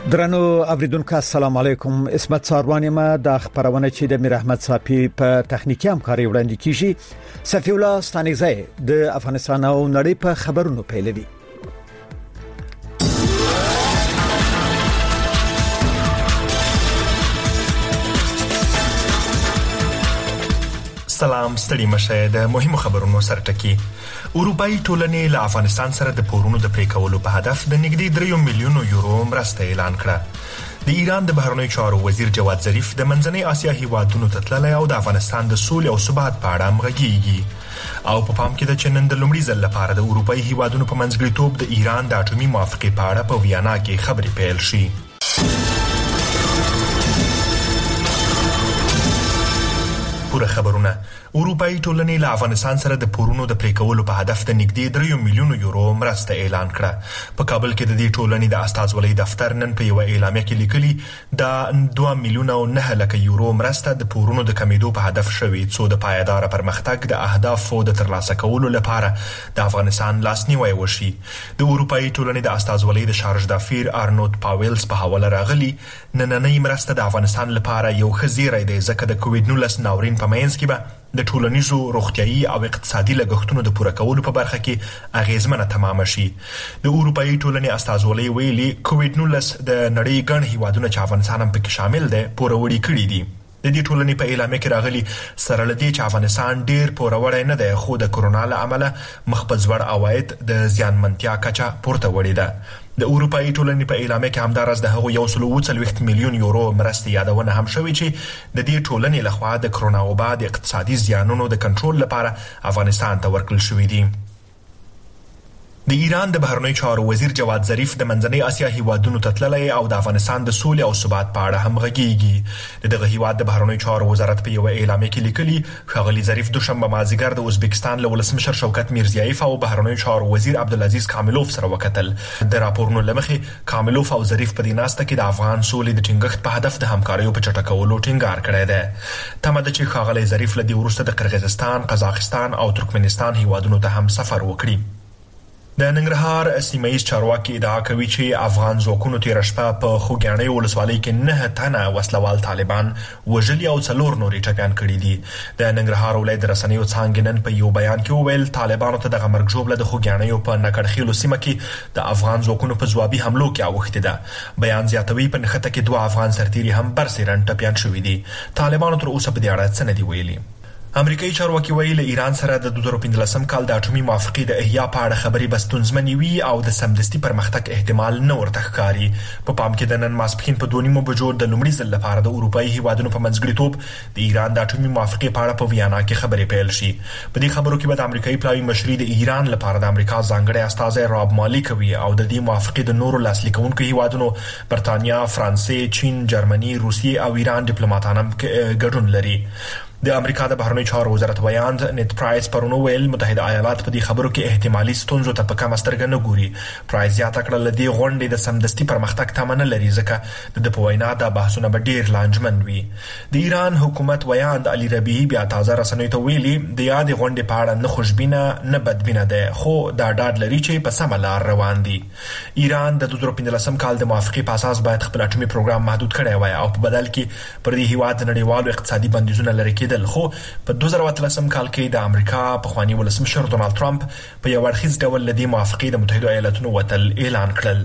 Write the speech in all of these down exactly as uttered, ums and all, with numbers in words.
درنو اوریدونکو السلام علیکم. اسمت ساروان ما د خبرونه چې د میر احمد صافی په تخنیکی همکاري وړاندې کیږي. صفی الله ستانګزی د افغانستان او نړۍ په خبرونو پیلوي. سلام ستړي مشه د مهمو خبرونو سره ټکی. اروپאי ټولنې له افغانستان سره د پورونو د پریکولو په هدف د نږدې درې میلیونو یورو مرسته اعلان کړه. د ایران د بهرنیو چارو وزیر جواد ظریف د منځنۍ اسیا هیوادونو ته تللی او د افغانستان د سولې او ثبات په اړه همغږیږي او په پام کې د چنن د لومړي ځل لپاره د اروپאי هیوادونو په منځګړیتوب د ایران د اټومي موافقې په اړه په ویانا کې خبرې پیل شي. پوره خبرونه. اروپאי ټولنې له افغانستان سره د پورونو د پریکولو په هدف د نږدې درې میلیونو یورو مرسته اعلان کړه. په کابل کې د دې ټولنې د استازولۍ دفتر نن په یو اعلامیه کې لیکلي د دوه میلیونه او نه لک یورو مرسته د پورونو د کمیدو په هدف شوی څو د پایدار پرمختګ د اهدافو د ترلاسه کولو لپاره د افغانستان لاسنیوي وشي. د اروپאי ټولنې د استازولۍ د شارژ دافیر ارنولد پاویلز په حواله راغلي نننۍ مرسته د افغانستان لپاره یو خزیری دی ځکه د کووډ نولس ناورین په منځ کې به د ټولنیزو روغتیايي او اقتصادي لګښتونو د پوره کولو په برخه کې اغیزمنه تمام شي. د اروپאי ټولنې استازولۍ ویلي کووډ نولس د نړۍ ګڼ هیوادونه چې افغانستان هم پکې شامل دی پوره وړي کړي دي. د دې ټولنې په اعلامیه کې راغلي سره لدی چې افغانستان ډیر پوروړی نه دی خو د کرونا له امله مخ په ځوړ عواید د زیانمنتیا کچه پورته وړي ده. د اروپאי ټولنې په اعلامیه کې همدارس د هغو یو سل او څلوېښت میلیون یورو مرستې یادونه هم شوې چې د دې ټولنې لخوا د کرونا وبا د اقتصادي زیانونو د کنټرول لپاره افغانستان ته ورکړل شوې دي. د ایران د بهرنیو چارو وزیر جواد ظریف د منځنۍ اسیا هیوادونو ته تللی او د افغانستان د سولې او ثبات په اړه همغږیږي. د دغه هیواد د بهرنیو چارو وزارت په یو اعلامیه کې لیکلي ښاغلي ظریف دوشنبه مازدیګر د ازبکستان له ولسمشر شوکت میرزیایف او بهرنیو چارو وزیر عبدالعزیز کاملوف سره وکتل. د راپورونو له مخې کاملوف او ظریف په دې ناسته کې د افغان سولې د ټینګښت په هدف د همکاریو په چټکولو ټینګار کړی دی. تمه ده چې ښاغلی ظریف له دې وروسته د قرغیزستان، قزاقستان او ترکمنستان هیوادونو ته هم سفر وکړي. د ننګرهار سیمه‌ییز چارواکي ادعا کوي چې افغان ځواکونو تېره شپه په خوږیاڼۍ ولسوالۍ کې نه تنه وسلوال طالبان وژلي او څلور نورې ټپیان کړي دي. د ننګرهار ولایت د رسنیو څانګې نن په یو بیان کې وویل طالبانو ته دغه مرګ ژوبله د خوږیاڼیو په نکړخیلو سیمه کې د افغان ځواکونو په ځوابي حملو کې اوښتې ده. بیان زیاتوي په نښته کې دوه افغان سرتیري هم برسېرن ټپیان شوي دي. طالبانو تر اوسه په دې اړه څه نه دي ویلي. امریکایي چارواکي وایي له ایران سره د دوه زره پنځلسم کال د اټومي موافقې د احیا په اړه خبرې به ستونزمنې وي او د سمدستي پرمختګ احتمال نه ورته ښکاري. په پام کې د نن ماسپښین په دوه نیمو بجو د لومړي ځل لپاره د اروپאי هیوادونو په منځګړیتوب د ایران د اټومي موافقې په اړه په ویانا کې خبرې پیل شي. په دې خبرو کې به د امریکایي پلاوي مشري د ایران لپاره د امریکا ځانګړی استازی راب مالی کوي او د دې موافقې د نورو لاسلیکونکو هیوادونو برتانیا، فرانسې، چین، جرمني، روسیې او ایران ډیپلوماټان هم ګډون لري. د امریکا د بهرنیو چارو وزارت ویاند نیت پرایس پرون ویل متحده ایالات په دې خبرو کې احتمالي ستونزو ته په کمه سترګه نه ګوري. پرایس زیاته کړه له دې غونډې د سمدستي پرمختګ تمه نه لري ځکه د په وینا دا بحثونه به ډیر لانجمن وي. د ایران حکومت ویاند علي ربیعي بیا تازه رسنیو ته ویلي د یادې غونډې په اړه نه خوشبینه نه بدبینه ده خو دا ډاډ لري چې په سمه لار روان دي. ایران د دوه زره پنځلسم کال د موافقې په اساس باید خپل اټومي پروګرام محدود کړی وای او په بدل کې پر دې هیواد د نړیوالو اقتصادي بندیزونه لرې کېدل. خو په دوه زره اتلسم کال کې د امریکا پخوانی ولسمشر ډونالد ټرمپ په یو اړخیز ډول له دې موافقې د متحده ایالاتونو وتل اعلان کړل.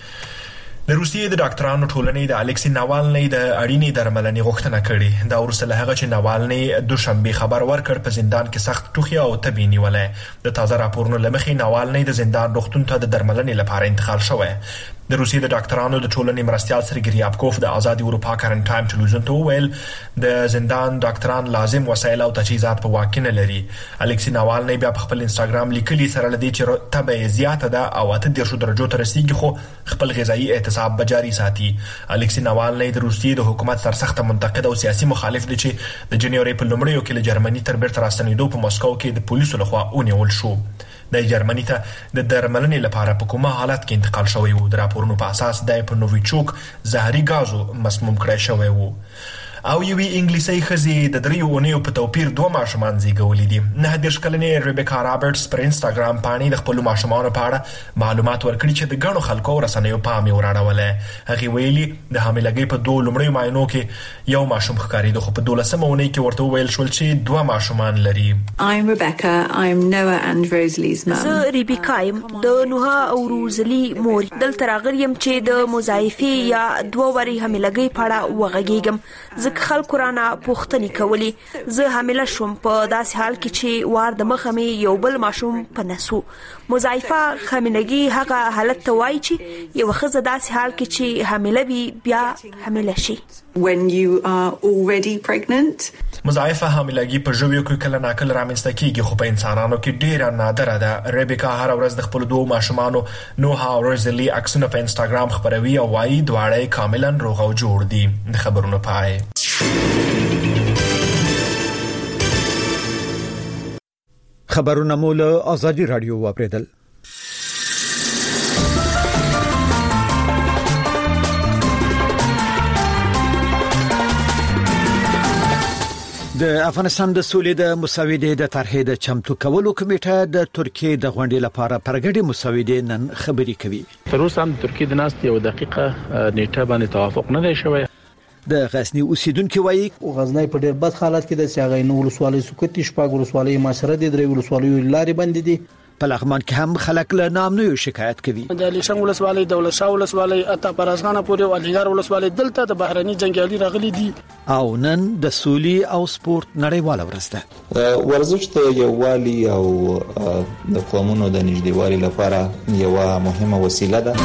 د روسیې د ډاکټرانو ټولنې د الکسی ناوالني د اړینې درملنې غوښتنه کړې. دا وروسته له هغه چې ناوالني دوشنبه خبر ورکړ په زندان کې سخت ټوخي او تبي نیولې. د تازه راپورونو له مخې ناوالني د زندان روغتون ته د درملنې لپاره انتقال شوی. د روسیې د ډاکټرانو د ټولنې مرستیال سرګي ریابکوف د آزاد اروپا کرنټ ټایم ټلویزیون ته وویل د زندان ډاکټران لازم وسایل او تجهیزات په واک کې نه لري. الکسی ناوالني بیا په خپل انستګرام لیکلي سره لدی چې تبه زیاته ده او اته دیرشو درجو ته رسیدي خو خپل غذایی اعتصاب به جاري ساتي. الکسی ناوالني د روسیې د حکومت سرسخت منتقد او سیاسي مخالف دی چې د جنوري په لومړیو کې له جرمني تر بیرته راستنېدو په مسکو کې د پولیسو لخوا ونیول شو. د جرمني ته د درملنې لپاره په کومه حالت کې انتقال شوی و. د راپورونو په اساس د په نوویچوک زهري غازو مسموم کړی شوی و. او یوې انګلیسي ښځې د دریو اونیو په توپیر دوه ماشومان زیږولي دي. نه دېرش کلنې ریبیکا رابرټس پر انسټاګرام باندې د خپلو ماشومانو په اړه معلومات ورکړي چې د ګڼو خلکو او رسنیو پام یې وراړولی. هغې ویلي د حاملګۍ په دوو لومړیو معاینو کې یو ماشوم ښکارېده، خو په دولسمه اونۍ کې ورته وویل شول چې دوه ماشومان لري. I'm Rebecca. I'm Noah and Rosalie's mum. زه ریبیکا یم، د نوها او روزلی مور. دلته راغلی یم چې د مضاعفې یا دوه وري حاملګۍ په اړه وغږیږم، ځکه خلکو رانه پوښتنې کولې. زه حامله شوم په داسې حال کې چې وار د مخه مې یو بل ماشوم په نسو. مضاعفه حاملګي هغه حالت ته وایي چې یو ښځه داسې حال کې چې حامله وي بیا حامله شي. When you are already pregnant. مضاعفه حاملګي په ژویو کې کله ناکله رامنځته کیږي، خو په انسانانو کې ډیره نادره ده. ریبیکا هر ورځ د خپل دوه ماشومانو نوها او روزلی عکسونه په انسټاګرام خپروي او وايي دواړه کاملا روغ او جوړ دي. د خبرونو پای. خبرونه مول آزادی رادیو واپریدل. د افغانستان د سولې د مساویدې د طرحې د چمتو کولو کمیټه د ترکیې د غونډې لپاره پرګډې مساویدې نن خبري کوي. تر اوسه هم د ترکیې د ناست یو دقیقه نیټه باندې توافق نه دی شوی. د غزنی اوسیدونکو وایي غزنی په ډېر بد حالت کې د سیاغې نو ولسوالۍ سکوتي شپږ ولسوالۍ ماشره د درې ولسوالۍ لارې بندې دي. په لغمان کې هم خلک له نامنوي شکایت کوي. د الیشنګ ولسوالۍ، دولت شاه ولسوالۍ، اته پرازغانه پورې او الینګار ولسوالۍ دلته د بهرني جنگیالي راغلي دي. او نن د سولې او سپورت نړیواله ورځ ده. ورزش د یووالي او د قومونو د نږدېوالي لپاره یوه مهمه وسیله ده.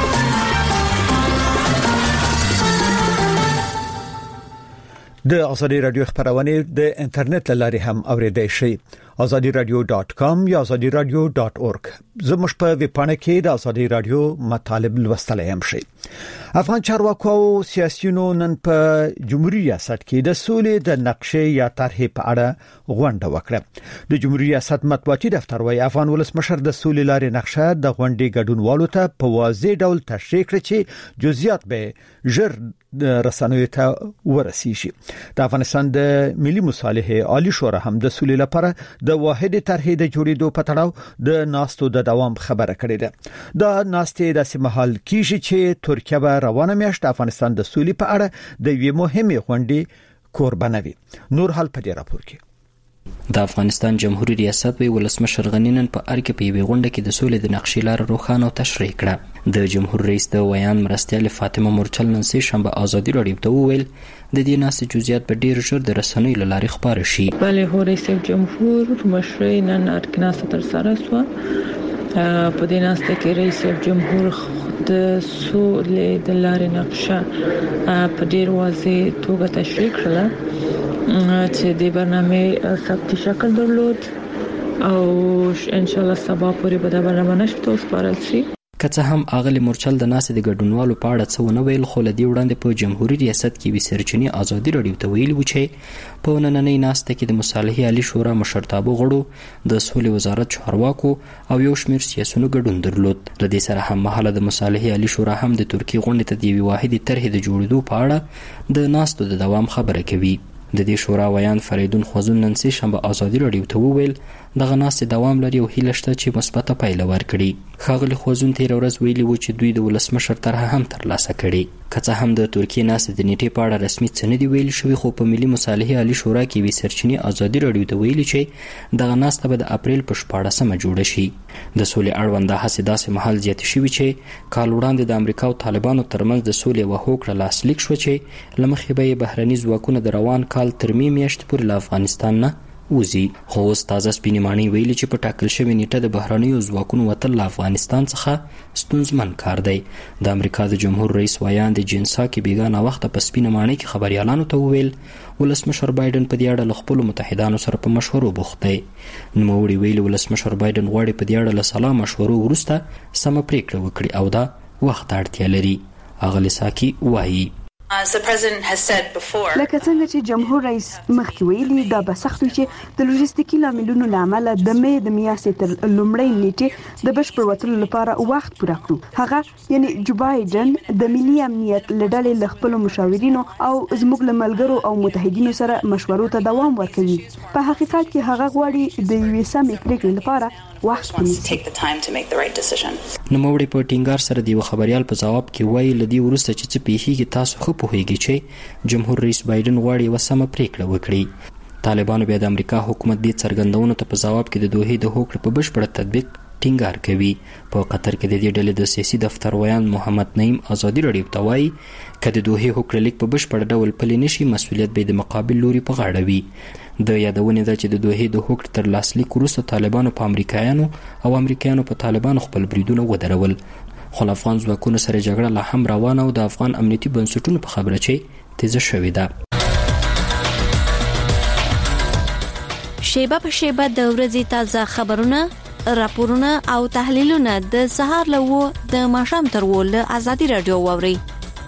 د آزادی رادیو خبرونه د انټرنیټ لاري هم اوریدای شئ. آزادی رادیو ډاٹ کام یا آزادی رادیو ډاٹ اورګ. زموږ په ویب پاڼه کې د آزادی رادیو مطالب لوستلای هم شئ. افغان چارواکو او سیاسيونو نن په جمهوریت ریاست کې د سولې د نقشې یا طرحې په اړه غونډه وکړه. د جمهوریت ریاست مطبوعاتي دفتر وايي افغان ولسمشر د سولې لارې نقشه د غونډې ګډونوالو ته په واضح ډول تشریح کړ چې جزئیات به ژر د رسنیو ته ورسیږي. د افغانستان د ملي مصالحې عالی شورا هم د سولې لپاره د واحد طرحې د جوړېدو په تړاو د ناستو د دوام خبره کړې ده. دا ناستې د سیمهال کیږي چې ترکیه به روانه میاشت افغانستان د سولې په اړه د یوې مهمې غونډې کوربنه وي. نور حال په دې راپور کې د افغانستان جمهوریت ریاست وی ولسمشر غنی نن په ارګ په یوې غونډه کې د سولې د نقشې لار روښانه او تشریح کړه. د جمهور رئیس د ویان مرستیال فاطمه مرچل نن سه شنبه آزادی رادیو ته وویل د دې ناستې جزئیات به ډیر ژر د رسنیو له لارې خبره شي. بله هو رئیس جمهور مشري نن ارکناسه تر سره سو په دې ناستې کې رئیس جمهور د سولې د لارې نقشه په ډیر واضح توګه تشریح کړه چې د برنامه ثبتي شکل درلود او ان شاء الله سبا پورې به د برنامه نشته وسپارل شي. که څه هم اغلی مورچل د ناستې د ګډونوالو په اړه څه ونه ویل، خو له دې وړاندې په جمهوریت ریاست کې وی سرچینی آزادی رادیو ته ویلي و چې په نننۍ ناستې کې د مصالحې عالی شورا مشرتابه غړو، د سولې وزارت چارواکو او یو شمېر سیاسيونو ګډون درلود. له دې سره هم مهاله د مصالحې عالی شورا هم د ترکیې غونډې ته د یوې واحدې طرحې د جوړېدو په اړه د ناستو د دوام خبره کوي. د دې شورا ویان فریدون خوازون نن سه شنبه آزادی رادیو ته وویل دغه ناستې دوام لري او هیله شته چې مثبته پایله ورکړي. ښاغلي خوازون تیر ورځ ویلي و چې دوی د ولسمشر طرحه هم ترلاسه کړي. که څه هم د ترکیې ناستې د نیټې په اړه رسمي څه نه دي ویل شوي، خو په ملي مصالحې عالی شورا کې وی سرچینی آزادی رادیو ته ویلي چې دغه ناسته به د اپریل په شپاړسمه جوړه شي. د سولې اړوند هڅې داسې مهال زیاتې شوي چې کال وړاندې د امریکا او طالبانو ترمنځ د سولې یوه هوکړه لاسلیک شوه چې له مخې به یې بهرني ځواکونه د روان کال تر مې میاشتې پورې له افغانستان نه وزي. خو اوس تازه سپینې ماڼۍ ویلي چې په ټاکل شوې نیټه د بهرنیو ځواکونو وتل له افغانستان څخه ستونزمن کار دی. د امریکا د جمهور رئیس ویان د جنسا کې بیګانه وخت په سپینې ماڼۍ کې خبريالانو ته وویل ولسمشر بایدن په دې اړه له خپلو متحدانو سره په مشورو بوخت دی. نوموړي ویلي ولسمشر بایدن غواړي په دې اړه له سلا مشورو وروسته سمه پریکړه وکړي او دا وخت اړتیا لري. اغلی ساکي وایي لکه څنګه چې جمهور رئیس مخکې ویلي دا به سخت وي چې د لوجستیکي لاملونو لامل د مې د میاشتې تر لومړۍ نیټې د بشپړ وتلو لپاره وخت پوره کړو. هغه یعنی جو بایدن د ملي امنیت لړلې ل خپل مشاورینو او زموږ له ملګرو او متحدینو سره مشورو ته دوام ورکوي. په حقیقت کې هغه غواړي د یوې سمې پریکړې لپاره وخت ونیسي. نوموړي په ټینګار سره د خبريال په جواب کې وایي لدی ورسته چې څه پیښیږي تاسو خو په هیږي چې جمهور رئیس بایدن غواړي وسمه پریکړه وکړي. طالبانو بیا د امریکا حکومت دې څرګندونو ته په جواب کې د دوحې د هوکړې په بشپړ تطبیق ټینګار کوي. په قطر کې د دې ډلې د سیاسي دفتر ویان محمد نعیم آزادي رادیو ته وایي چې د دوحې هوکړه لیک په بشپړ ډول پلي نشي مسؤلیت به د مقابل لوري په غاړه وي. د یادونه ده چې د دوحې د هوکړې تر لاسلیک وروسته طالبانو په امریکایانو او امریکایانو په طالبانو خپل بریدونه ودرول. خو افغان ځواکونو سره جګړه لا هم روانه او د افغان امنیتي بنسټونو په خبره چې تیزه شوې ده. شیبه په شیبه د ورځې تازه خبرونه، راپورونه او تحلیلونه د سهار له و د ماښام تر و له آزادي رادیو واوري.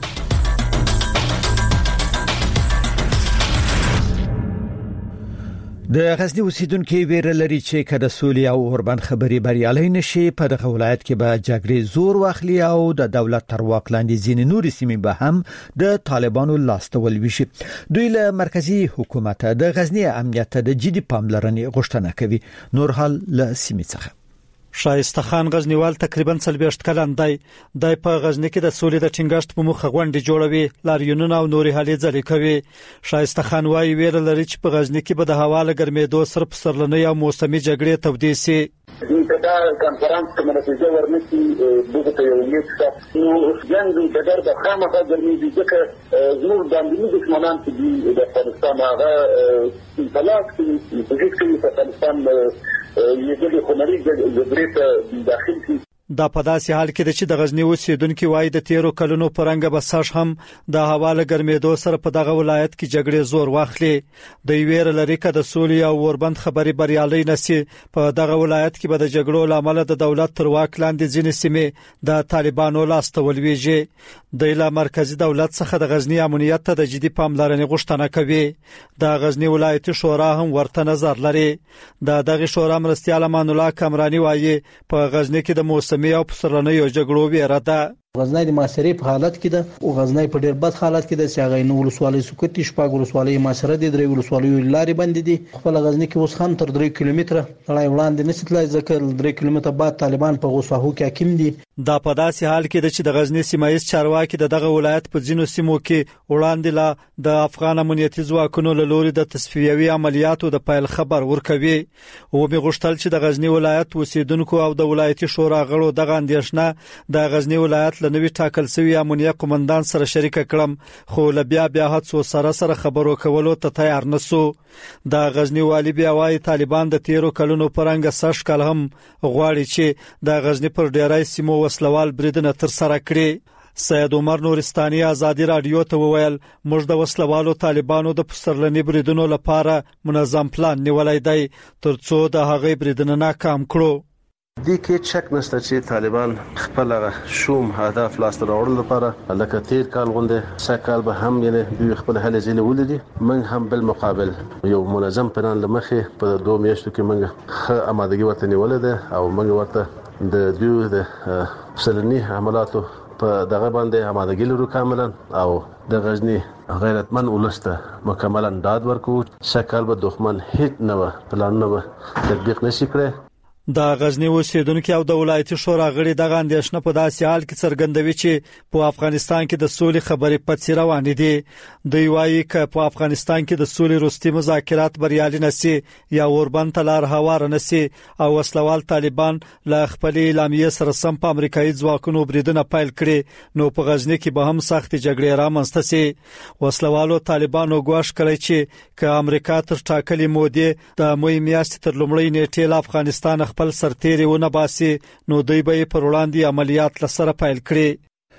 د غزنی اوسیدونکو ویره لري چې کله سولې او اوربند خبري بریالي نشي په دغه ولایت کې به جګړې زور واخلي او د دولت تر واک لاندې ځینې نورې سیمې به هم د طالبانو لاستول وشي. دوی له مرکزی حکومت د غزنی امنیت د جدي پاملرنې غوښتنه کوي. نور حال له سیمې څخه شایسته خان غزنیوال تقریبا څلوېښت کلن دی. د په غزنی کې د سولې د ټینګښت په مخه غونډې جوړوي، لاریونونه او نوري هلې ځلې کوي. شایسته خان وايي ویره لري چې په غزنی کې به د هوا له ګرمېدو سره پسرلنۍ او موسمي جګړې تودې سي. دا کانفرنس کې مناسبه ورنسي دغه ته یو نیټ نو څنګه د دغه د خامخا ګرمي ځکه زموږ د امنیتي دښمنان چې د افغانستان هغه طلاق کې په افغانستان یې د خمري جګړې ته داخل شي. دا په داسې حال کې چې د غزنی اوسیدونکو وایي د تیرو کلونو پرنګ بساش هم د حواله ګرمېدو سره په دغه ولایت کې جګړې زور واخلي. د ویره لري چې د سولې او اوربند خبري بریالي نشي. په دغه ولایت کې به د جګړو لامل د دولت تر واک لاندې ځینې سیمې د طالبانو لاستول ویږي. د لا مرکزی دولت څخه د غزنی امنیت ته د جدي پاملرنې غوښتنه کوي. د غزنی ولایتي شورا هم ورته نظر لري. د دغه شورا مرستیال امان الله کمرانی وایي په غزنی کې د موسم او پسرلنۍ او جګړو ویره ده. غزنی د معاصرې په حالت کې ده او غزنی په ډېر بد حالت کې ده چې هغه نو ولسوالۍ سکوتي شپږ ولسوالۍ معاصره دي، درې ولسوالۍ لارې بند دي. خپل غزنی کې اوس هم تر درې کیلومتره لړۍ وړاندې نشي تلای ځکه درې کیلومتره بعد طالبان په غوساهو کې حاکم دي. دا په داسې حال کې ده چې د غزنی سیمایي چارواکي دغه ولایت په ځینو سیمو کې وړاندې لا د افغان امنیتي ځواکونو له لوري د تصفیوي عملیاتو د پیل خبر ورکوي. او به غوښتل چې د غزنی ولایت اوسیدونکو او د ولایتي شورا غړو دغه اندیشنه د غزنی ولایت له نوي ټاکل شوی امنیه قومندان سره شریک کړم، خو لبیا بیا هڅو سره سره خبرو کولو ته تیار نسو. د غزنی والی بیا وايي طالبان د تیرو کلونو پرنګ سش کال هم غواړي چې د غزنی پر ډیرای سیمو وسلوال بریدونه تر سره کړي. سید عمر نورستاني آزادي رادیو ته وویل موږ د وسلوالو طالبانو د پسرلنی بریدونو لپاره منظم پلان نیولای دی ترڅو د هغې بریدونه ناکام کړو. دې کې شک نشته چې طالبان خپل شوم هدف لاس ته راوړل لپاره لکه تیر کال غونډه سکهال به هم یعنی دوی خپل هلې ځلې ولدي. من هم بل مقابل یو منظم پلان لمخې په دوه میاشتو کې موږ ښه آمادګي ورته نیولې ده او موږ ورته د دوی د پسرلني عملیاتو په دغه باندې آمادګي لرو کاملا او د غزنی غیرتمن ولسته مکملا داد ورکو. سکهال به دښمن هیڅ نه پلان نه تطبیق نشي کړی. د غزنی اوسیدونکو او د ولایتي شورا غړي دغه اندیشنه په داسې حال کې څرګندوي چې په افغانستان کې د سولې خبرې پڅې روانې دي. دوی وایي چې په افغانستان کې د سولې وروستي مذاکرات بریالي نشي یا اوربند تلار هوار نشي او وسلوال طالبان له خپل اعلامیه سره سم په امریکایي ځواکونو بریدونه پیل کړي نو په غزنی کې به هم سخت جګړې رامنځته شي. وسلوالو طالبانو ګواښ کړی چې ک امریکا تر ټاکلې مودې د مې میاشتې تر لومړۍ نیټې له افغانستان خپل سرتیری ونه باسي نو دوی به پر وړاندې عملیات لسره پیل کړي.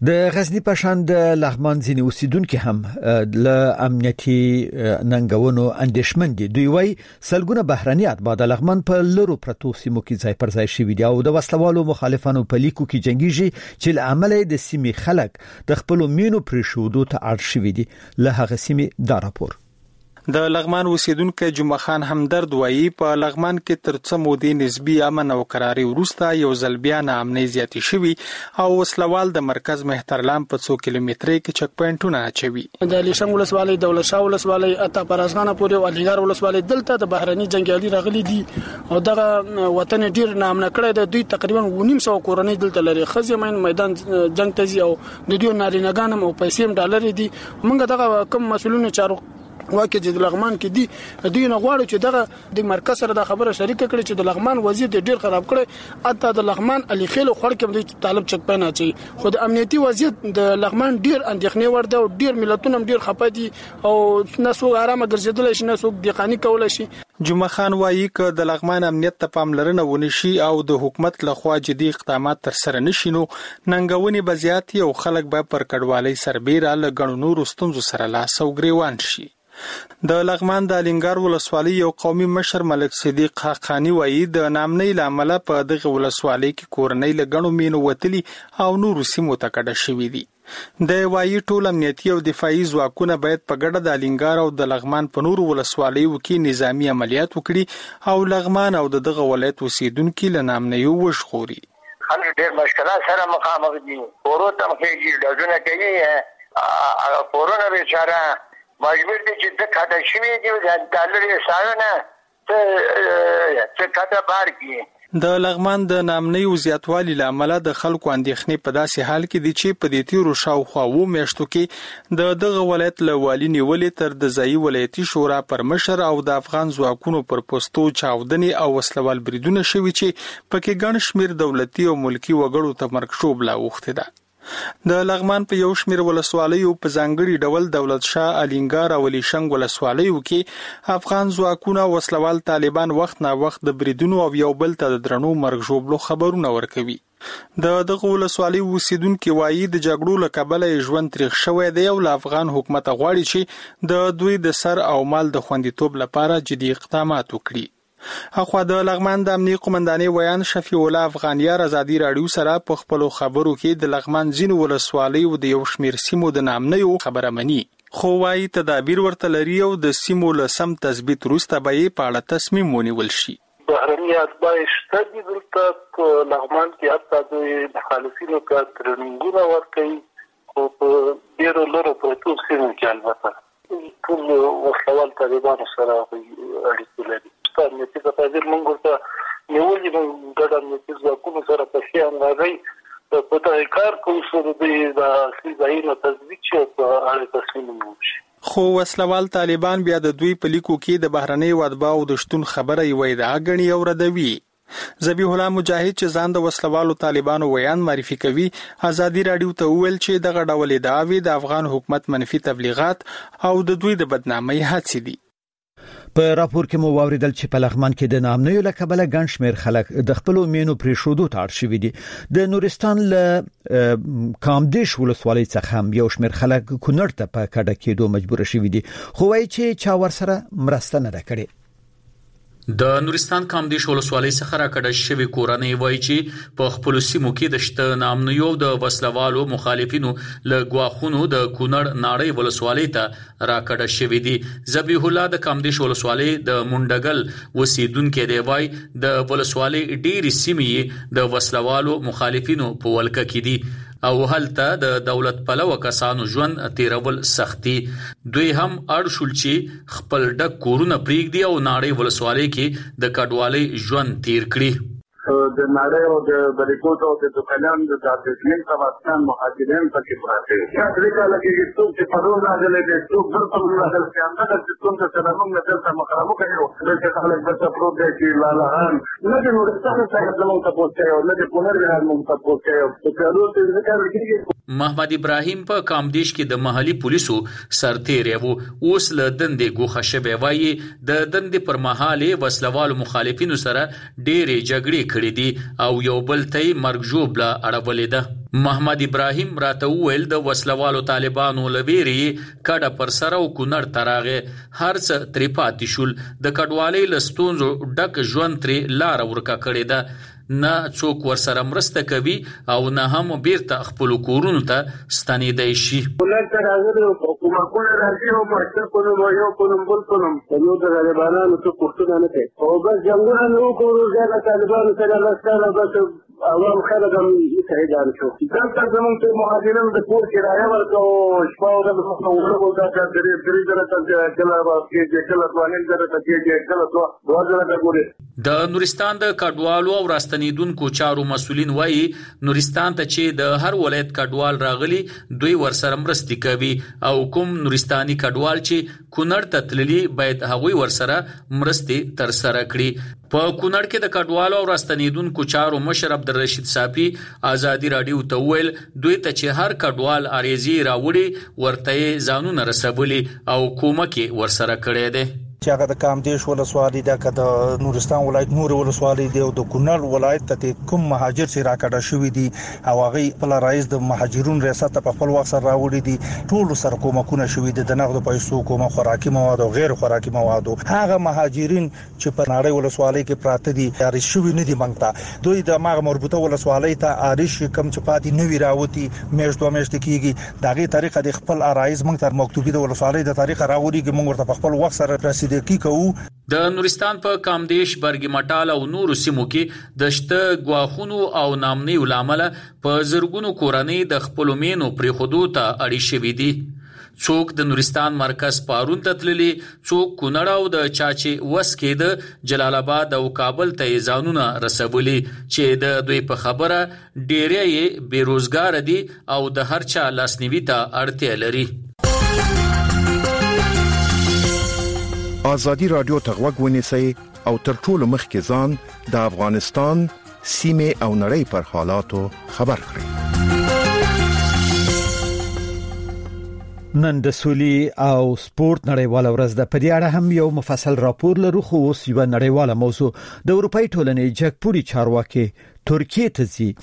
د غزنی په شان د لغمان ځینې اوسیدونکو هم ل امنیتي ننګونو اندیشمن دي. دوی وايي سلګونه بهرنیات بعد لغمان په لرو پرتو سیمو کې ځای پر ځای شوي دي او د وسلوالو مخالفانو په لیکو کې جنگيږي چې له عمله د سیمې خلک د خپل مینو پرشودو ته اړ شوي دي. له هغه سیمې دا راپور. د لغمان اوسیدونکو جمعه خان همدرد وایي په لغمان کې تر څو مودې نسبی امن او قراري وروسته یو ځل بیا ناامنۍ زیاتې شوي او وسلوال د مرکز مهترلام په څو کیلومترۍ کې چک پوینټونه اچوي. د لیشنګ ولسوالۍ دولت شاه ولسوالۍ اته پرازغانه پورې او الینګار ولسوالۍ دلته د بهرني جنگیالي راغلي دي او دغه وطن ډیر نامنه کړی د دوی تقریبا ونیم سو کورنۍ دلته لري. خزمین میدان جنگ تزي او د دوی نارینګانم او پیسې ډالر دي. موږ دغه کوم مسولینو چارو واکه د لغمان کې دي دوی نه غواړي چې دغه د مرکز سره د خبره شریک کړي چې د لغمان وضعیت ډیر خراب کړي. اته د لغمان علي خیل خړ کې د طالب چک پنه چي خو د امنیتي وضعیت د لغمان ډیر اندېښنې ورده او ډیر ملتونه ډیر خپه دي او نسو آرامه ګرځیدل شي نسو دقانی کول شي. جمعه خان وایي ک د لغمان امنیت ته پاملرنه ونشي او د حکومت لخوا جدي اقدامات تر سره نشي نو ننګونې بزیات او خلک به پر کډوالۍ سربېره لګڼو نور ستونزو سره لاس او ګریوان شي. د لغمان د الینګار ولسوالۍ یو قومي مشر ملک صدیق حقانی وایي د نامنۍ لامل په دغه ولسوالۍ کې کورنۍ لګڼو مینو وتلی او نور سیمو ته کډه شوې دي. د وایي ټول امنیتي او دفاعي ځواکونه باید په ګډه د الینګار او د لغمان په نور ولسوالیو کې نظامی عملیات وکړي او لغمان او دغه ولایت اوسیدونکو له نامنۍ وژغوري. خلک ډېر مشکلات سره مخامخ دي. ورته مخېږي ډاډونه کوي هغه کورونه بیچاره مجبور دي چې د کاټه شوی دی د ډالر حسابونه ته څه کاټه بار کی. د لغمان د نامنۍ او زیاتوالي لامل د خلکو اندېښنې په داسې حال کې دي چې په دې تیرو شاوخوا و میاشتو کې د دغه ولایت له والي نیولې تر د ځایي ولایتي شورا پر مشر او د افغان ځواکونو پر پوستو چاودنې او وسلوال بریدونه شوي چې پکې ګڼ شمېر دولتي او ملکی وګړو ته مرګ شوب لا وخته ده. د لغمان په یو شمېر ولسوالیو په ځانګړي ډول دولت شاه الینګار او لیشنګ ولسوالیو کې افغان ځواکونه وسلوال طالبان وخت نا وخت د بریدونو او یو بل ته د درنو مرګ ژوبلو خبرونه ورکوي. د دغه ولسوالۍ اوسیدونکو وایي د جګړو له کبله ژوند تریخ شوی دی او له افغان حکومت غواړي چې د دوی د سر او مال د خوندیتوب لپاره جدي اقدامات وکړي. اخوا د لغمان د امنیتي قومندانې ویان شفیع الله افغانیار ازادي رادیو سره په خپل خبرو کې د لغمان ځینو ولسوالیو د یو شمېر سیمو د نامنیو خبره مني خو وايي تدابیر ورته لري او د سیمو له سم تثبیت وروسته به یې په اړه تصمیم ونیول شي. بهرني اتباع شته دي دلته په لغمان کې حتی د مخالفینو کا ترنګونه ورکوي خو په ډېرو لرو پرتو سیمو کې البته ټول وسلوال طالبانو سره اړیکې لري. امنیتي تفاصیل موږ ورته نیولې موږ ګډ امنیتي ځواکونو سره په شی اندازې په دغه کار کوو چې د اصلي ځایونو تثبیت شي په اړه تصمیم ونیول شي. خو وسلوال طالبان بیا د دوی په لیکو کې د بهرنۍ اتباعو د شتون خبره یې وایي غني او ردوي. ذبیح الله مجاهد چې ځان د وسلوالو طالبانو ویان معرفي کوي ازادي رادیو ته ویل چې دغه ډول دعوی د افغان حکومت منفي تبلیغات او د دوی د بدنامۍ هڅې دي. په راپور کې مو واوریدل چې په لغمان کې د نامنۍ له کبله ګڼ شمېر خلک د خپل مینو پرېښودو ته اړ شوي دي. د نورستان له کامدیش ولسوالۍ څخه هم یو شمېر خلک کونړ ته په کډه کېدو مجبور شوي دي خو وایي چې چا ورسره مرسته نه ده کړې. د نورستان کامدیش ولسوالۍ څخه راکډه شوی کورنۍ وایي چې په خپل سیمو کې د شته نامنیو د وسلوالو مخالفینو له غواخونو د کونړ ناړۍ ولسوالۍ ته راکډه شوی دي. ذبیح الله د کامدیش ولسوالۍ د منډګل وسیدونکو دی وایي د ولسوالۍ ډېری سیمې د وسلوالو مخالفینو په ولکه کې دي او هلته د دولت پلوه کسانو ژوند تیرول سختي. دوی هم اړ شول چې خپل ډک کورونه پریږدي او ناړۍ ولسوالۍ کې د کډوالۍ ژوند تیر کړي. د نړۍ او د بریکوټ او د دکانان د داتسمن تواسطان مهاجرین پکې پراته دي. یا د کله کې څوک چې په روزه راغلي دي څوک درته راغلي چې اندازه چې څوک سره موږ نه دلته مخامخ کړو د خلک په تاسو دی چې لالهان نه د نورستان څخه زموږ ته پوښتنه او نه د کونړ نه موږ ته پوښتنه په کلو ته ذکر کیږي. محمد ابراهیم په کامدیش کې د محلي پولیسو سرتیری وو اوس له دندې ګوښه شوی وایي د دندې پر مهال وسلوالو مخالفینو سره ډېرې جګړې کړې دي او یو بل ته مرګ ژوبله اړولې ده. محمد ابراهیم راته وویل د وسلوالو طالبانو لویری کډه پر سره او کونړ تراغه هرڅ تری پاتې شول د کډوالۍ لستونزو ډک ژوند تری لار ورکا کړی ده نه څوک ورسره مرسته کوي او نه هم بیرته خپل کورونو ته ستنېدای شي. ولر تراغه حکومتونه راځي او مرسته کوي یو کوم بل کوم نو د طالبانو څخه پورته نه کوي او بس جنگونه نو کوو ځکه طالبانو سره لاسته بس عوام خلک هم شهیدان شو. دلته زموږ ته مهاجرین د کور کرایه ورکړو شپه د مخاورو دا د درې درې درې ته کله واکې کله ځوانین درې ته کې کله دوه درې ته ګوري. د نورستان د کډوالو او راستنیدونکو چارو مسولین وایي نورستان ته چې د هر ولایت کډوال راغلي دوی ورسره مرستي کوي او کوم نورستاني کډوال چې کونړ ته تللي باید هغوی ورسره مرستي تر سره کړي. په کونړ کې د کډوالو او راستنیدونکو چارو مشر عبدالرشید صافي ازادي رادیو ته ویل دوی ته چې هر کډوال اړیزي راوړي ورته ځانونه رسولي او کومک ورسره کړی دی. چې هغه د کامدیش ولسوالۍ د کده نورستان ولایت نور ولسوالۍ دی او د کونړ ولایت ته کوم مهاجر چې راکړه شوې دي او هغه خپل رئیس د مهاجرون ریاست په خپل وخت سره راوړي دي ټول سره کومکونه شوې دي د نغد پیسو کومه خوراکي مواد او غیر خوراکي مواد. هغه مهاجرین چې په نړۍ ولسوالۍ کې پراته دي یاري شوې نه دي منګته دوی د ماغه مربوطه ولسوالۍ ته آریش کم چې پاتې نوی راوتی میاشت دوه میاشت کېږي دغه طریقه د خپل رئیس موږ تر مکتوبي د ولسوالۍ د تاریخ راوړي چې موږ ورته په خپل وخت سره رسیدي د نورستان په کامدیش برګی مټال او نورو سیمو کې د شته غواخونو او نامني علامه په زرګونو کورنۍ د خپل مینو پرې خودو ته اړې شوې دي. څوک د نورستان مرکز پارون ته تللي څوک کونړ او د چاچي وس کې د جلال آباد او کابل ته ځانونه رسولي چې د دوی په خبره ډېرې بیروزګار دي او د هر چا لاسنیوي ته اړتیا لري. آزادی رادیو ته غوږ ونیسئ او تر ټولو مخکې ځان د افغانستان سیمې او نړۍ پر حالاتو خبر کړئ. نن د سولي او سپورت نړیواله ورځ ده. په دې اړه هم یو مفصل راپور لرو خو اوس یو نړیواله موضوع د اروپאי ټولنې جګپوري چارواکي ترکیه ته ځي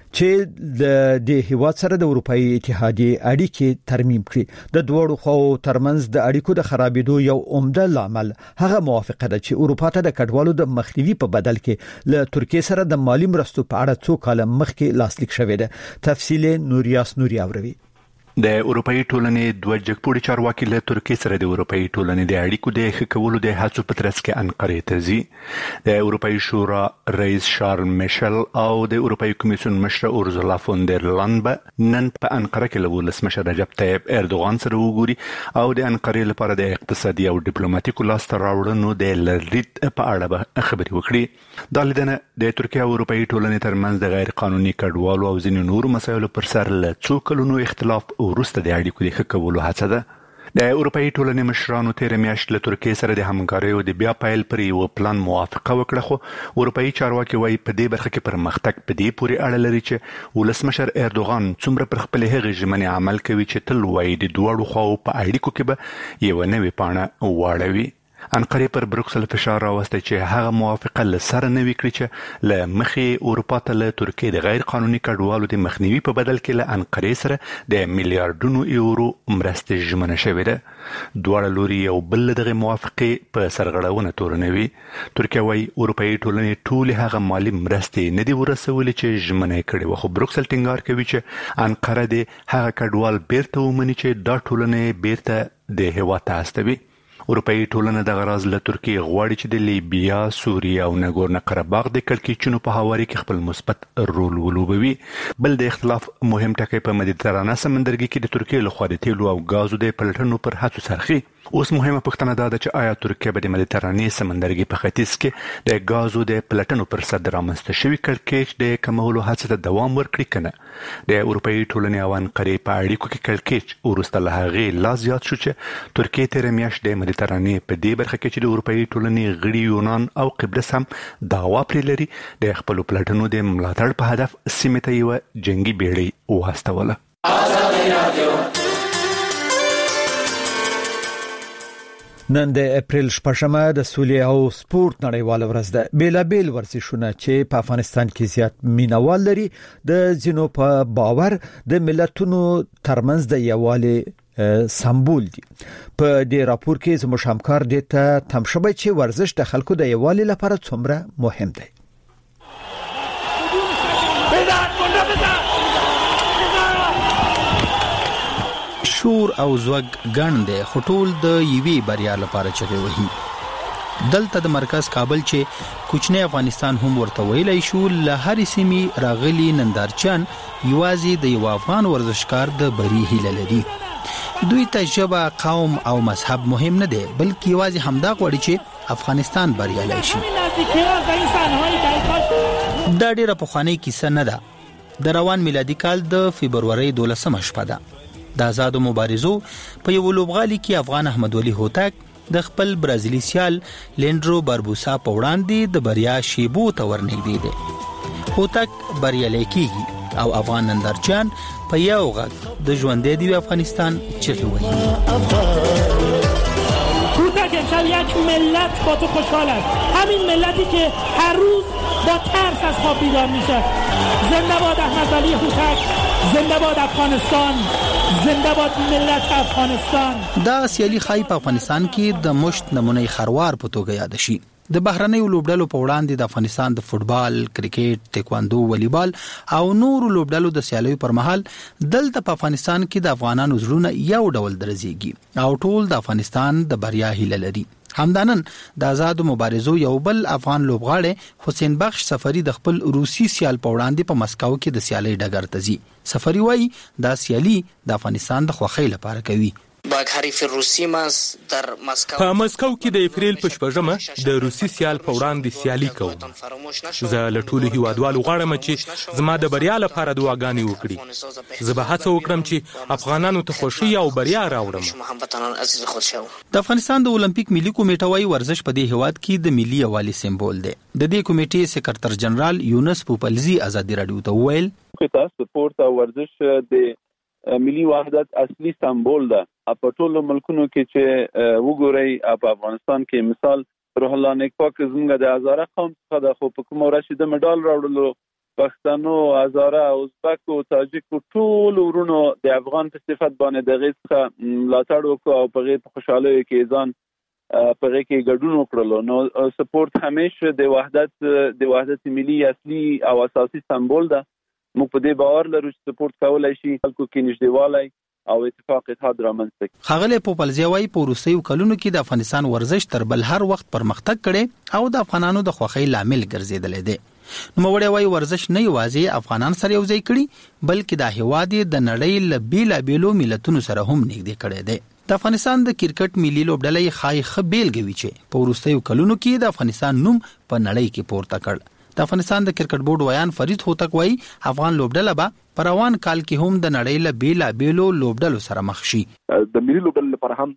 چې د دې هیواد سره د اروپאי اتحادیې اړیکې ترمیم کړي. د دوړو خو ترمنځ د اړیکو د خرابېدو یو عمده لامل هغه موافقه ده چې اروپا ته د کډوالو د مخنیوي په بدل کې له ترکیه سره د مالی مرستو په اړه څو کال مخکې لاسلیک شوې ده. تفصیل نوریاس نوري اوروي. د اروپאי ټولنې دوه جګپوري چارواکي له ترکیه سره د اروپאי ټولنې د اړیکو د ښه کولو د هڅو په ترڅ کې انقره ته ځي. د اروپאי شورا رئیس شارل میشل او د اروپאי کمیسیون مشر اورزولا فون در لاین به نن په انقره کې له ولسمشر رجب طیب اردوغان سره وګوري او د انقره لپاره د اقتصادي او ډیپلوماټیکو لاسته راوړنو د لرید په اړه به خبري وکړي. دا لیدنه د ترکیه او اروپאי ټولنې ترمنځ د غیر قانوني کډوالو او ځینو نورو مسایلو پر سر له څو کلونو اختلاف وروسته د اړیکو د ښه کولو هڅه ده. د اروپאי ټولنې مشرانو تیر میاشت له ترکیه سره د همکارۍ او د بیا پیل پر یو پلان موافقه وکړه خو اروپאי چارواکي وايي په دې برخه کې پرمختګ په دې پورې اړه لري چې ولسمشر اردوغان څومره پر خپل هغه ژمنې عمل کوي چې تل وايي د دوړو خو په اړیکو کې به یو نوې پاڼه واړوي. انقره پر بروکسل فشار راوسته چې هغه موافقه لسره نوي کړی چې له مخې اروپا ته له ترکیه د غیر قانوني کډوالو د مخنیوي په بدل کې له انقره سره د میلیارډونو یورو مرستې ژمنه شوې ده. دواړه لوري یو بل دغه موافقه په سرغړونه تورنوي. ترکیه وايي اروپאי ټولنې ټول هغه مالی مرستې نه دی ورسولې چې ژمنه کړې و خو بروکسل ټینګار کوي چې انقره د هغه کډوال بیرته ومني چې دا ټولنې بیرته د هیواد ته استوي. اروپאי ټولنه د غراز له ترکیه غواړي چې د لیبیا، سوریه او ناګورنو قرهباغ د کړکېچونو په هواري کې خپل مثبت رول ولوبوي. بل د اختلاف مهم ټکی په مدیترانه سمندرګي کې د ترکیه لخوا د تیلو او غازو د پلټنو پر هڅو سرخي. اوس مهمه پوښتنه ده چې آیا ترکیه به د مدیترانه سمندرګي په ختیځ کې د غازو د پلټنو پر سر رامنځته شوی کړکېچ د کمولو هڅه ته دوام ورکړي کنه. د اروپאי ټولنې او انقره په اړیکو کې کړکېچ ورسته له هغه لا زیات شو چې ترکیه تیر میاشت د مدیترانه په دې برخه کې چې د اروپאי ټولنې غړي یونان او قبرس هم دعوا پرې لري د خپل پلټنو د ملاتړ په هدف سیمه ته یو جنگي بیړۍ واستوله. نن د اپریل شپږمه د سولې او سپورت نړیواله ورځ ده. بیلابیل ورزشونه چې په افغانستان کې زیات مینوال لري د ځینو په باور د ملتونو ترمنځ د یووالي سمبول دي. په دې راپور کې زموږ همکار د ته تمشبه چې ورزش د خلکو د یووالي لپاره څومره مهم دی. شور او زوګ ګڼ دی خټول د یوې بریا لپاره چغې وهي. دلته د مرکز کابل چې کوچنی افغانستان هم ورته ویلای شو له هرې سیمې راغلي نندارچیان یوازې د یو افغان ورزشکار د بری هیله لري. دوی ته ژبه، قوم او مذهب مهم نه دی بلکې یوازې همدا غواړي چې افغانستان بریالی شي. دا ډیره پخوانۍ کیسه نه ده. د روان میلادي کال د فبرورۍ دولسمه شپه ده. د آزادو مبارزو په یو لوبغالي کې افغان احمد ولي هوتک د خپل برازیلی سیال لیندرو باربوسا په وړاندې د بریا شیبو ته ورنږدې دی. هوتک بریالی کیږي او افغان نندارچیان په یو غږ د ژوندې دی افغانستان چغې وهي. هوتک امشب یک ملت با تو خوشحال است. همین ملتی که هر روز با ترس از خواب بیدار میشه. زنده باد احمد ولی هوتک، زنده باد افغانستان، زنده باد ملت افغانستان. دا سیالي خای په افغانستان کې د مشت نمونه خروار په توګه یاد شي. د بهرنۍ لوبډلو په وړاندې د افغانستان د فوتبال، کرکټ، تایکواندو، والیبال او نور لوبډلو د سیالیو پر مهال دلته په افغانستان کې د افغانانو زړونه یو ډول درزيږي او ټول د افغانستان د بریا هیله لري. همدانن د آزادو مبارزو یو بل افغان لوبغاړی حسین بخش سفری د خپل روسي سیال په وړاندې په مسکو کې د سیالي ډګر ته ځي. سفری وایي دا سیالي د افغانستان د خوښۍ لپاره کوي. په مسکو کې د اپریل په شپږمه د روسي سیال په وړاندې سیالي کوم. زه له ټولو هیوادوالو غواړم چې زما د بریا لپاره دعاګانې وکړي. زه به هڅه وکړم چې افغانانو ته خوښي او بریا راوړم. د افغانستان د اولمپیک ملي کمیټه وايي ورزش په دې هیواد کې د ملي یووالي سمبول دی. د دې کمیټې سکرټر جنرال یونس پوپلزي ازادي رادیو ته وویل چې سپورت او ورزش د ملي وحدت اصلي سمبول ده. په ټولو ملکونو کې چې وګورئ په افغانستان کې مثال روح الله نیکپاک زموږ د هزاره قوم څخه د خو په کوم ورځ د مډال راوړلو پښتنو، هزاره، ازبک او تاجک ټول ورونو د افغان په صفت باندې دغه څخه ملاتړ وکړو او په غیر خوشاله کې ځان په غیر کې ګډون وکړلو. نو سپورت همیشه د وحدت د وحدت ملي اصلي او اساسي سمبول ده. موږ په دې باور لرو چې سپورت کولای شي خلکو کې نږدېوالی او اتفاق اتحاد رامنځته کړي. ښاغلی پوپلزي وایي په وروستیو کلونو کې د افغانستان ورزش تر بل هر وخت پرمختګ کړی او د افغانانو د خوښۍ لامل ګرځېدلی دی. نوموړی وایي ورزش نه یوازې افغانان سره یو ځای کړي بلکې دا هیواد د نړۍ له بیلابیلو ملتونو سره هم نږدې کړی دی. د افغانستان د کرکټ ملي لوبډله خای ښه بیلګه وي چې په وروستیو کلونو کې د افغانستان نوم په نړۍ کې پورته کړ. د افغانستان د کرکټ بورډ ویان فرید هوتک وایي افغان لوبډله به په روان کال کې هم د نړۍ له بیلابیلو لوبډلو سره مخ شي. د ملي لوبډلو لپاره هم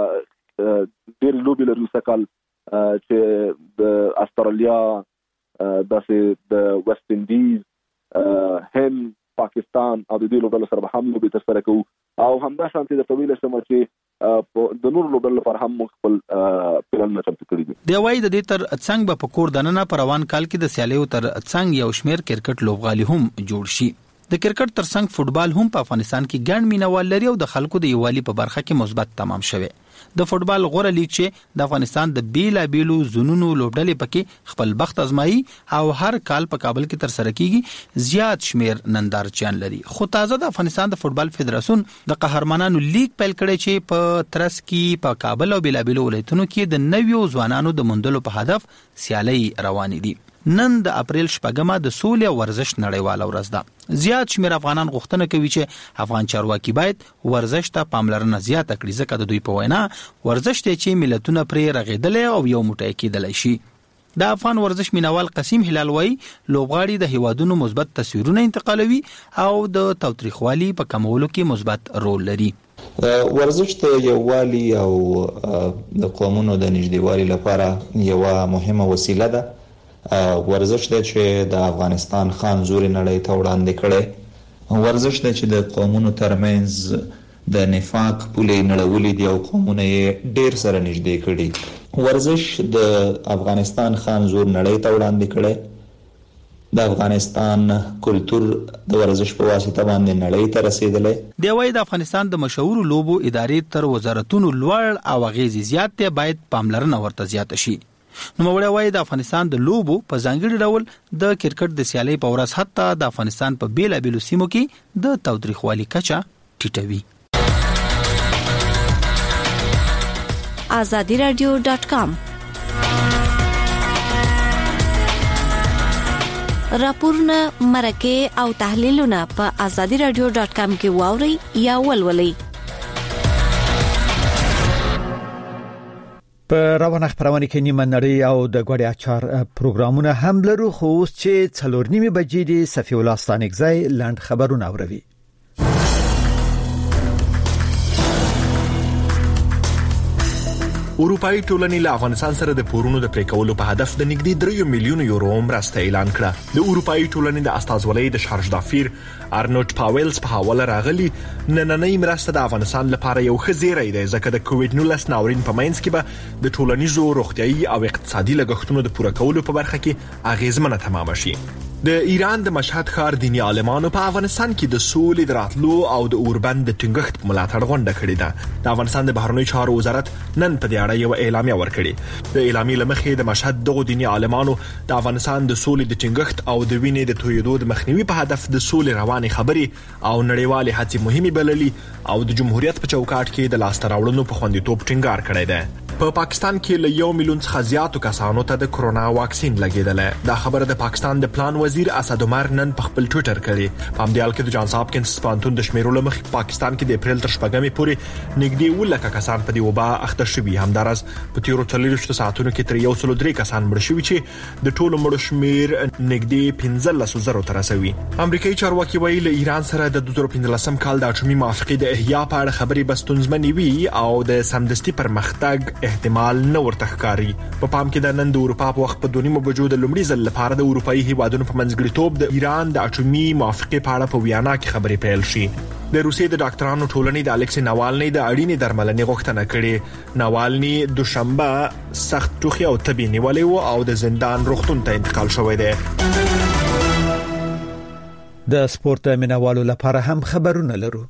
ډېر لوبې لري سکال چې د استرالیا، داسې د ویسټ انډیز، هند، پاکستان او د دې لوبډلو سره هم لوبې ترسره کوو او همدا شانتي د طویل شمه چې د نور لوبډلو لپاره هم خپل پلان چمتو کړی دي. دی وايي د دې تر څنګ به په کور دننه په روان کال کې د سیالیو تر څنګ یو شمیر کرکټ لوبغالي هم جوړ شي. د کرکټ تر څنګ فوتبال هم په افغانستان کې ګڼ مینوال لري او د خلکو د یووالي په برخه کې مثبت تمام شوی. د فوتبال غوړه لیګ چې د افغانستان د بیلا بیلو زونونو لوبډلې پکې خپل بخت ازمایي او هر کال په کابل کې تر سره کیږي زیات شمیر نندارچیان لري. خو تازه د افغانستان د فوتبال فدراسیون د قهرمانانو لیګ پیل کړی چې په ترڅ کې په کابل او بیلا بیلو ولایتونو کې د نویو ځوانانو د موندلو په هدف سیالي روان دي. نن د اپریل شپږمه د سولې او ورزش نړیواله ورځ ده. زیات شمیر افغانان غوښتنه کوي چې افغان چارواکي باید ورزش ته پاملرنه زیاته کړي ځکه د دوی په وینا ورزش ته چې ملتونه پرې رغېدلې او یو موټی کېدلی شي. د افغان ورزش مینوال قسیم هلال وایي لوبغاړي د هیوادونو مثبت تصویرونه انتقالوي او د تاوتریخوالي په کمولو کې مثبت رول لري. ورزش د یووالي او د قومونو د نږدېوالي لپاره یوه مهمه وسیله ده. ورزش دی چې د افغانستان خان زوري نړۍ ته وړاندې کړي. ورزش دی چې د قومونو ترمنځ د نفاق پولې نړولې دي او قومونه یې ډیر سره نږدې کړي. ورزش د افغانستان خان زور نړۍ ته وړاندې کړي. د افغانستان کلچر د ورزش په واسطه باندې نړۍ ته رسیدلې. دی وايي د افغانستان د مشهور لوبو ادارې تر وزارتونو لوړ او غیزي زیات ته باید پاملرنه ورته زیات شي. نو موږ وايي د افغانستان د لوبو په ځانګړي ډول د کرکټ د سیالي په ورځ حتی د افغانستان په بیلابیلو سیمو کې د تاوتریخوالي کچه ټیټوي. azadi radio dot com راپورونه مرکه او تحلیلونه په azadi radio dot com کې واوري یا ولولئ. په روانه خبرونه کې نیمه نړۍ او د غوړی اچار پروګرامونه هم لرو، خو اوس چې څلور نیمه بجې دي صفي الله ستانګزای لاند خبرونه اوروي. اروپאי ټولنې له افغانستان سره د پورونو د پریکولو په هدف د نږدې درې میلیون یورو مرسته اعلان کړه. د اروپאי ټولنې د استازولۍ د شارژدافیر ارنوټ پاویلز په حواله راغلي نننۍ مرسته د افغانستان لپاره یو ښه زیری دی، ځکه د کووډ نولس ناورین په منځ کې به د ټولنیزو روغتیايي او اقتصادي لګښتونو د پوره کولو په برخه کې اغیزمنه تمام شي. د ایران د مشهد ښار دینی عالمانو په افغانستان کې د سولې دراتلو او د اوربند د ټینګښت په ملاتړ غونډه کړې ده. د افغانستان د بهرنیو چارو وزارت نن په دې اړه یو اعلامیه ورکړې. د اعلامیې لمخې د مشهد دغه دینی عالمانو د افغانستان د سولې د ټینګښت او د وینې د تویېدو د مخنیوي په هدف د سولې روانې خبرې او نړیوالې هڅې مهمه بللي او د جمهوریت په چوکاټ کې د لاسته راوړنو په خوندیتوب ټینګار کړی دی. په پاکستان کې له یو میلیون څخه زیاتو کسانو ته د کرونا واکسین لګیدل. دا خبره د پاکستان د پلان وزیر اسد عمر نن په خپل ټوئیټر کړی. په همدې حال کې د جانز هاپکینز پانتون د شمیرو لمخ پاکستان کې د اپریل تر شپږمې پورې نږدې ولکه کسان په دې وبا اخته شوي. همدارس په تیرو څلوېښتو ساعتونو کې تر یو سل درې کسان مړ شوي چې د ټولو مړو شمیر نږدې پنځلس زره ته رسوي. امریکایي چارواکي وایي له ایران سره د دوه زره پنځلسم کال د اټومي موافقې د احیا په اړه خبرې بستونزمنې وي او د سمدستي پرمختګ احتمال نه ورته ښکاري. په پام کې د نن د اروپا په وخت په دونیمه بجو د لومړي ځل لپاره د اروپאי هیوادونو په منځګړیتوب د ایران د اټومي موافقې په اړه په ویانا کې خبرې پیل شي. د روسیې د ډاکټرانو ټولنې د الکسی ناوالني د اړینې درملنې غوښتنه کړې. ناوالني دوشنبه سخت ټوخي او تبي نیولې و او د زندان روغتون ته انتقال شوی دی. د سپورت مینوالو لپاره هم خبرونه لرو.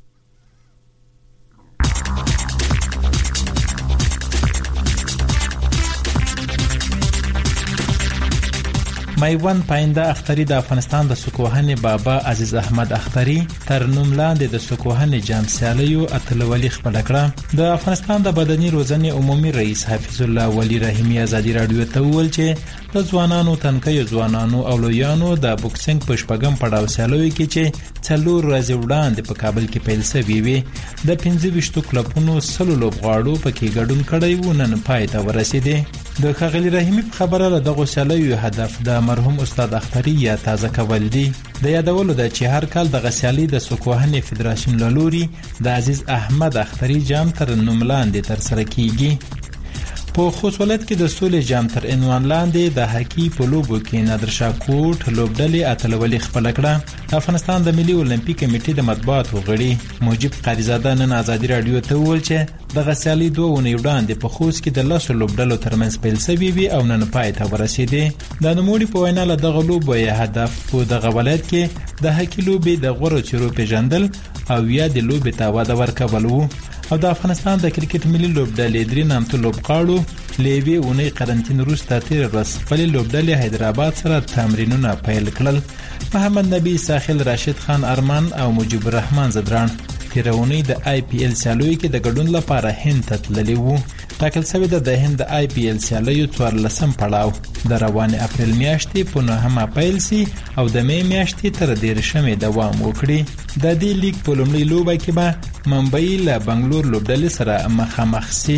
میوند پاینده اختری د افغانستان د سکوهنې بابا عزیز احمد اختری تر نوم لاندې د سکوهنې جام سیالیو اتلولي خپل کړه. د افغانستان د بدني روزنې عمومي رئیس حفیظ الله ولی رحیمی ازادي رادیو ته وویل چې د ځوانانو تنکیو ځوانانو او لویانو د بوکسینګ په شپږم پړاو سیالیو کې چې څلور ورځې وړاندې په کابل کې پیل شوی وي د پنځه ویشتو کلبونو سلو لوبغاړو پکې ګډون کړی و، نن پای ته ورسېدي. د ښاغلي رحیمی په خبره له دغه سیالیو هدف د مرحوم استاد اختری یا تازه کول دي. د یادولو د چې هر کال د غسیالي د سکوهنې فدراسیون له لوري د عزیز احمد اختری جام تر نوم لاندې تر سره کیږي. په خوست ولایت کې د سولې جام تر عنوان لاندې د هاکی په لوبو کې نادرشاه کوټ لوبډلې اتلولي خپل کړه. افغانستان د ملي اولمپیک کمیټې د مطبوعاتو غړي موجب قاریزاده نن ازادي رادیو ته وویل چې د غسیالي دوه اونۍ وړاندې په خوست کې د لاسو لوبډلو ترمنځ پیل شوی وي او نن پای ته ورسېدي. د نوموړي په وینا له دغه لوبو یې هدف په دغه ولایت کې د هاکی لوبې د غوړو چیرو پیژندل او یا د لوبې ته وده ورکول وو. او د افغانستان د کرکټ ملي لوبډلې درې نامتو لوبغاړو لیوی اونۍ قرنټین وروسته تیر ورځ خپل لوبډلې حیدرآباد سره تمرینونه پیل کړل. محمد نبی ساحل راشد خان ارمان او مجيب الرحمن زدران تیرونی د آی پی ایل سیالیو کې د ګډون لپاره هند ته تللی وو. ټاکل شوی د هند د آی پی ایل سیالیو څوارلسم پړاو د روان اپریل میاشتې په نهمه پیل سي او د می میاشتې تر دیرشمې دوام وکړي. د دې لیګ په لومړۍ لوبه کې به ممبئی له بنگلور لوبډلې سره مخامخ سي.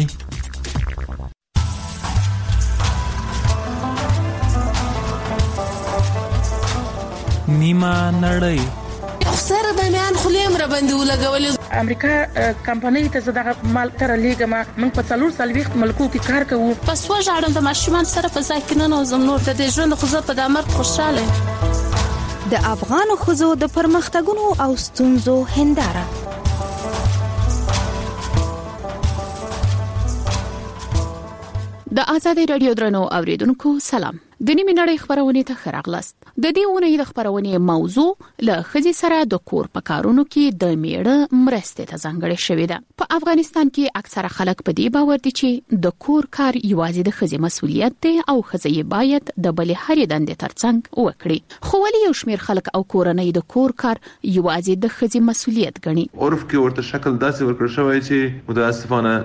نیمه نړۍ سره د میان خلیم را باندې ولګولې. امریکا کمپنۍ ته زده مال تر لیګما موږ په څلور سلويخت ملکو کې کار کوو. پس وژاړم د ماشومان سره په ځکه نه زم نور د دې ژوند خو زه په دمر خوشاله. د افغان خزو د پرمختګونو او ستونزو هنداره د ازادي رادیو درنو اوریدونکو سلام. د نیمه نړۍ خبرونه ته خراغلاست. د دې اونۍ د خبرونه موضوع له خزي سره د کور په کارونو کې د میړه مرسته ته ځانګړې شوې ده. په افغانستان کې اکثره خلک په دې باور دي چې د کور کار یوازې د خزي مسؤلیت دی او خزي باید د بلې هرې دندې ترڅنګ وکړي. خو ولې یو شمېر خلک او کورنۍ د کور کار یوازې د خزي مسؤلیت ګڼي؟ عرف کې ورته شکل داسې ورکړل شوی چې متاسفانه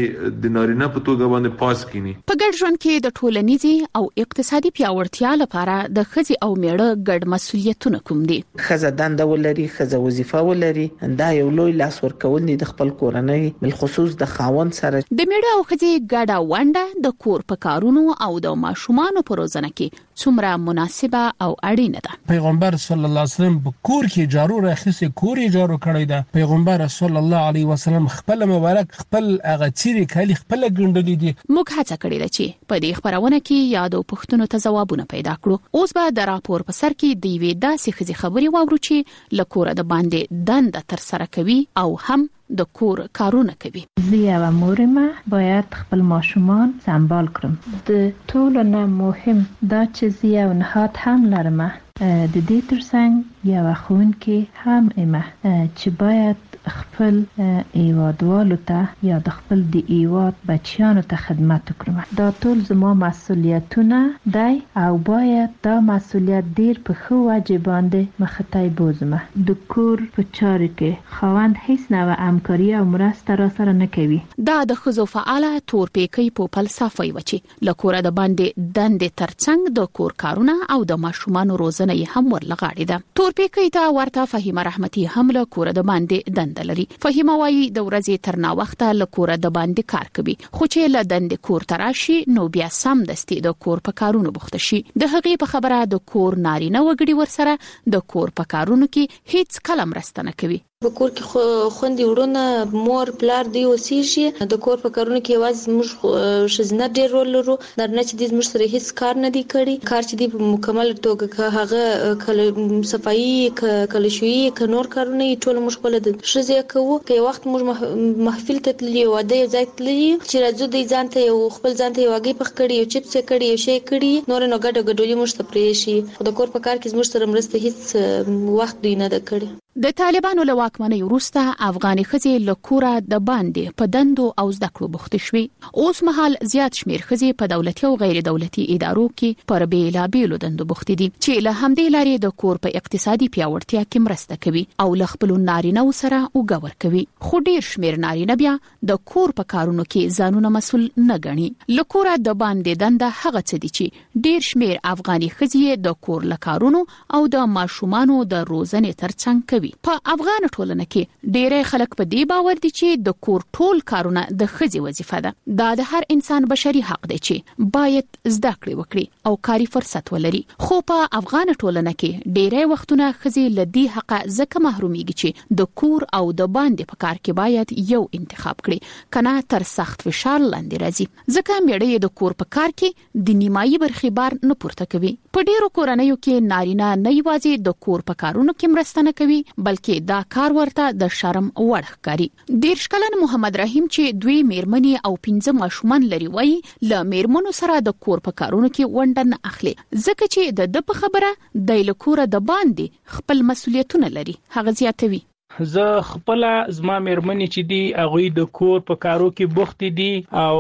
د نارینه په توګه باندې پاس کینی. په ګډ ژوند کې د ټولنیزي او اقتصادي پیاوړتیا لپاره د خزي او میړه ګډ مسؤلیتونه کوم دي؟ خزه دنده ولري، خزه وظیفه ولري، دا یو لوی لاس ورکول دي د خپل کورنۍ بل خصوص د خاوند سره. د میړه او خزي ګډه ونډه د کور په کارونو او د ماشومانو په روزنه کې څومره مناسبه او اړینه ده. پیغمبر صلی الله علیه وسلم په کور کې جارو راخصه کور یې جارو کړی ده. پیغمبر صلی الله علیه وسلم خپل مبارک خپل هغه چیرې کلی خپل ګندلې دي. موږ هڅه کړې ده چې په دې خبرونه کې یادو پښتنو ته ځوابونه پیدا کړو. اوس به د راپور په سر کې د وی داسې خزي خبري واورو چې لکوره د باندې دنده تر سره کوي او هم د کور کارونه کوي. زه و مورمه باید خپل ماشومان سنبال کړم. د ټولو نه مهم دا چې زه یو نهاد هم لرم. د دې ترڅنګ یو ښوونکی هم ایمه چې باید خپل ایوادوالو ته یا د خپل د ایواد بچیانو ته خدمت وکړم. دا ټول زما مسؤلیتونه دی او باید دا مسؤلیت ډیر په ښه وجه باندې مخته بوزم. د کور په چارو کې خاوند هیڅ نوع همکاري او مرسته را سره نه کوي. دا د ښځو فعاله تورپیکۍ په فلسفه وي چې لکوره د باندې دندې ترڅنګ د کور کارونه او د ماشومانو روزنه یې هم ورلغاړي ده. تورپیکۍ ته ورته فهیمه رحمتي هم له کوره د باندې دندلري. فهیمه وايي د ورځې تر نا وخته لکوره د باندې کار کوي، خو چې له دندې کور تراشي نو بیا سم دستي د کور په کارونو بوخته شي. د هغې په خبره د کور نارینه وګړي ورسره د کور په کارونو کې هیڅ کلم رسته نه کوي. په کور کې خوندې وړونه مور پلار دی اوسېږي. د کور په کارونو کې یوازې موږ ښځینه ډېر رول لرو. نارینه چې دی زموږ سره هیڅ کار نه دی کړی. کار چې دی په مکمل توګه که هغه کله صفایي که کلشویي که نور کارونه یې ټول موږ خپله د ښځې کوو. که یو وخت موږ محفل ته تللي یو واده یو ځای تللي چې راځو دی ځان ته یو خپل ځان ته یو هګۍ پخ کړي یو چپس یې کړي یو شی کړي نور نو ګډه ګډولي موږ ته پرېښي. خو د کور په کار کې زموږ سره مرسته هیڅ وخت دوی نه ده کړې. د طالبانو له واکمنۍ وروسته افغاني ښځې له کوره د باندې په دندو او زده کړو بوختې شوې. اوس مهال زیات شمېر ښځې په دولتي او غیر دولتي ادارو کې پر بېلابېلو دندو بوختې دي چې له همدې لارې د کور په اقتصادي پیاوړتیا کې مرسته کوي او له خپلو نارینه‌و سره اوږه ورکوي. خو ډېر شمېر نارینه بیا د کور په کارونو کې ځانونه مسؤل نه ګڼي. له کوره د باندې دنده هغه څه دي چې ډېر شمېر افغاني ښځې د کور له کارونو او د ماشومانو د روزنې ترڅنګ کوي. په افغان ټولنه کې ډېری خلک په دې باور دي چې د کور ټول کارونه د ښځې وظیفه ده. دا د هر انسان بشري حق دی چې باید زده کړې وکړي او کاري فرصت ولري. خو په افغان ټولنه کې ډېری وختونه ښځې له دې حقه ځکه محرومیږي چې د کور او د باندې په کار کې باید یو انتخاب کړي کنه تر سخت فشار لاندې راځي. ځکه میړه د کور په کار کې د نیمایي برخې بار نه پورته کوي. په ډېرو کورنیو کې نارینه نه یوازې د کور په کارونو کې مرسته نه کوي بلکې دا کار ورته د شرم وړ ښکاري. دېرش کلن محمد رحیم چې دوی میرمنې او پنځه ماشومان لري وایي له میرمنو سره د کور په کارونو کې ونډه نه اخلي ځکه چې د د په خبره د لکوره د باندې خپل مسؤلیتونه لري. هغه زیاتوي زه خپل زما میرمنې چې دی هغه د کور په کارو کې بوخت دي او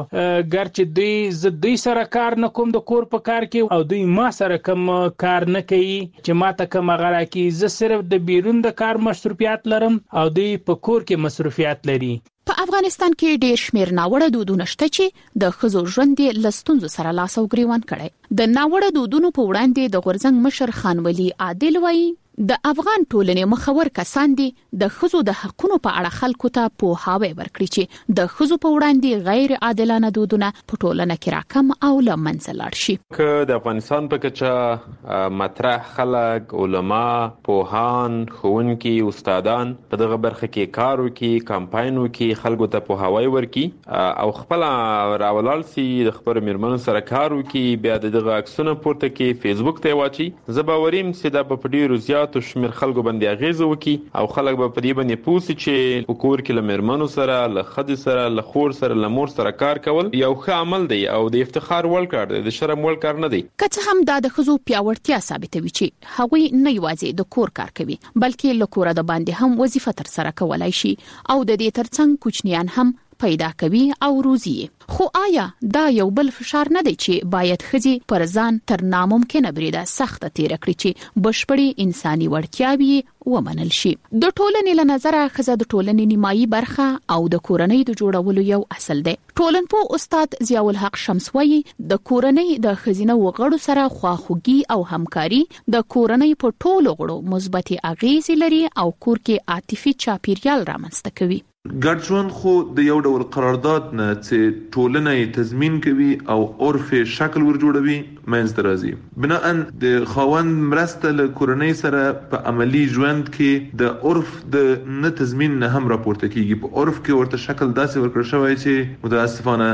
ګر چې دی زه دوی سره کار نه کوم د کور په کار کې او دوی ما سره کوم کار نه کوي چې ما ته کوم غلا کې زه صرف د بیرون د کار مصروفیات لرم او دوی په کور کې مصروفیات لري. په افغانستان کې ډېر شمېر ناوړه دودونه شته چې د ښځو ژوند یې له ستونزو سره لاس او ګریوان کړی. د ناوړه دودونو په وړاندې د غورځنګ مشر خان ولی عادل وایي د افغان ټولنې مخور کسان دي د ښځو د حقونو په اړه خلکو ته پوهاوی ورکړي چې د ښځو په وړاندې غیر عادلانه دودونه په ټولنه کې راکم او له منځه لاړ شي. که د افغانستان په کچه مطرح خلک، علما، پوهان، ښوونکي، استادان په دغه برخه کې کار وکړي، کمپاین وکړي، خلکو ته پوهاوی ورکړي او خپل راولال سي د خبر میرمنو سره کار وکړي، بیا دغه عکسونه پورته کې فیسبوک ته واچي، زه باوریم چې دا په ډیرو زیات زیات شمیر خلکو باندې اغیزه وکي او خلک به په دې باندې پوښتنه چې په کور کې لمرمنو سره له خدي سره له خور سره له مور سره کار کول یو ښه عمل دی او د افتخار وړ کار دی، د شرم وړ کار نه دی. که څه هم دا د ښځو پیاوړتیا ثابتوي چې هغوی نه یوازې د کور کار کوي بلکې له کوره د باندې هم وظیفه تر سره کولای شي او د دې ترڅنګ کوچنیان هم پیدا کوي او روزي. خو آیا دا یو بل فشار نه دی چې باید ښځې پر ځان تر ناممکنه بریده سخته تیر کړي چې بشپړي انساني وړتیاوي ومنل شي؟ د ټولنې له نظره ښځه د ټولنې نیمایي برخه او د کورنۍ د جوړولو یو اصل دی. ټولنپوه استاد ضیاء الحق شمس وایي د کورنۍ د ښځینه وغړو سره خواخوږي او همکاري د کورنۍ په ټولو غړو مثبتي اغیزې لري او کور کې عاطفي چاپیریال رامنځته کوي. ګډ ژوند خو د یو ډول قرارداد نه چې ټولنه یې تضمین کوي او عرف شکل ور جوړوي منځ راځي. بناء د خاوند مرسته له کورنۍ سره په عملی ژوند کې د عرف د نه تضمین نه هم راپورته کیږي. په عرف کې ورته شکل داسې ورکړل شوی چې متاسفانه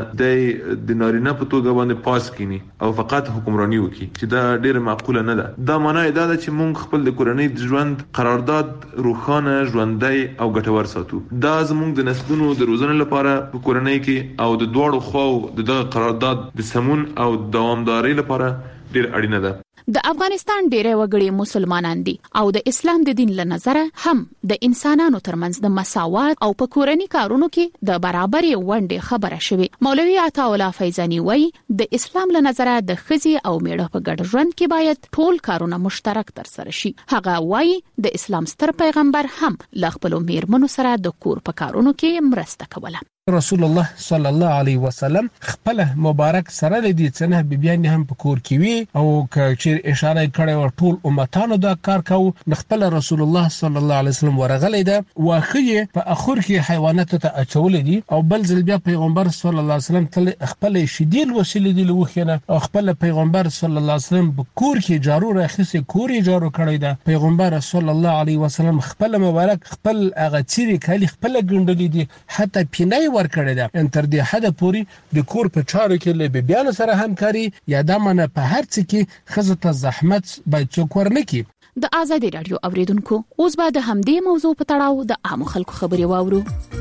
د نارینه په توګه باندې پاس کینی او فقط حکمرانی وکړي چې دا ډیره معقوله نه ده. دا معنی دا ده چې موږ خپل د کورنۍ د ژوند قرارداد روښانه ژوندۍ او ګټور ساتو. دا موږ د نسلونو د روزنې لپاره په کورنۍ کې او د دوړو خو د دغه قرارداد د سمون او دوامداري لپاره ډیر اړینه ده. د افغانستان ډېری وګړي مسلمانان دي او د اسلام د دین له نظره هم د انسانانو ترمنځ د مساوات او په کورنۍ کارونو کې د برابرۍ ونډې خبره شوه. مولوي عطا الله فیضانی وایي د اسلام له نظره د ښځې او میړه په ګډ ژوند کې باید ټول کارونه مشترک ترسره شي. هغه وایي د اسلام ستر پیغمبر هم له خپل میرمنو سره د کور په کارونو کې مرسته کوله. رسول الله صلی الله علیه وسلم خپل مبارک سره د دې څنګه بیبيان هم په کور کې وي او چې اشاره کړې و ټول امتانو دا کار کوي. خپل رسول الله صلی الله علیه وسلم ورغلې ده واخی په اخر کې حیوانات ته اچولې دي او بل ځل بیا پیغمبر صلی الله علیه وسلم تل خپل شیدل وسیلې دی لوخنه او خپل پیغمبر صلی الله علیه وسلم په کور کې جارو راخصه کور یې جارو کړی ده. پیغمبر صلی الله علیه وسلم خپل مبارک خپل هغه چیرې کلی خپل ګندلې دي حتی پینای ور کړی ده. ان تر دې حد پورې د کور په چارو کې له بیبيانو سره همکاري یا د منه په هر څه کې خزه ته زحمت باید څوک ورنکي. د آزادي رادیو اوریدونکو اوس به د همدې موضوع په تړاو د عام خلکو خبري واورو.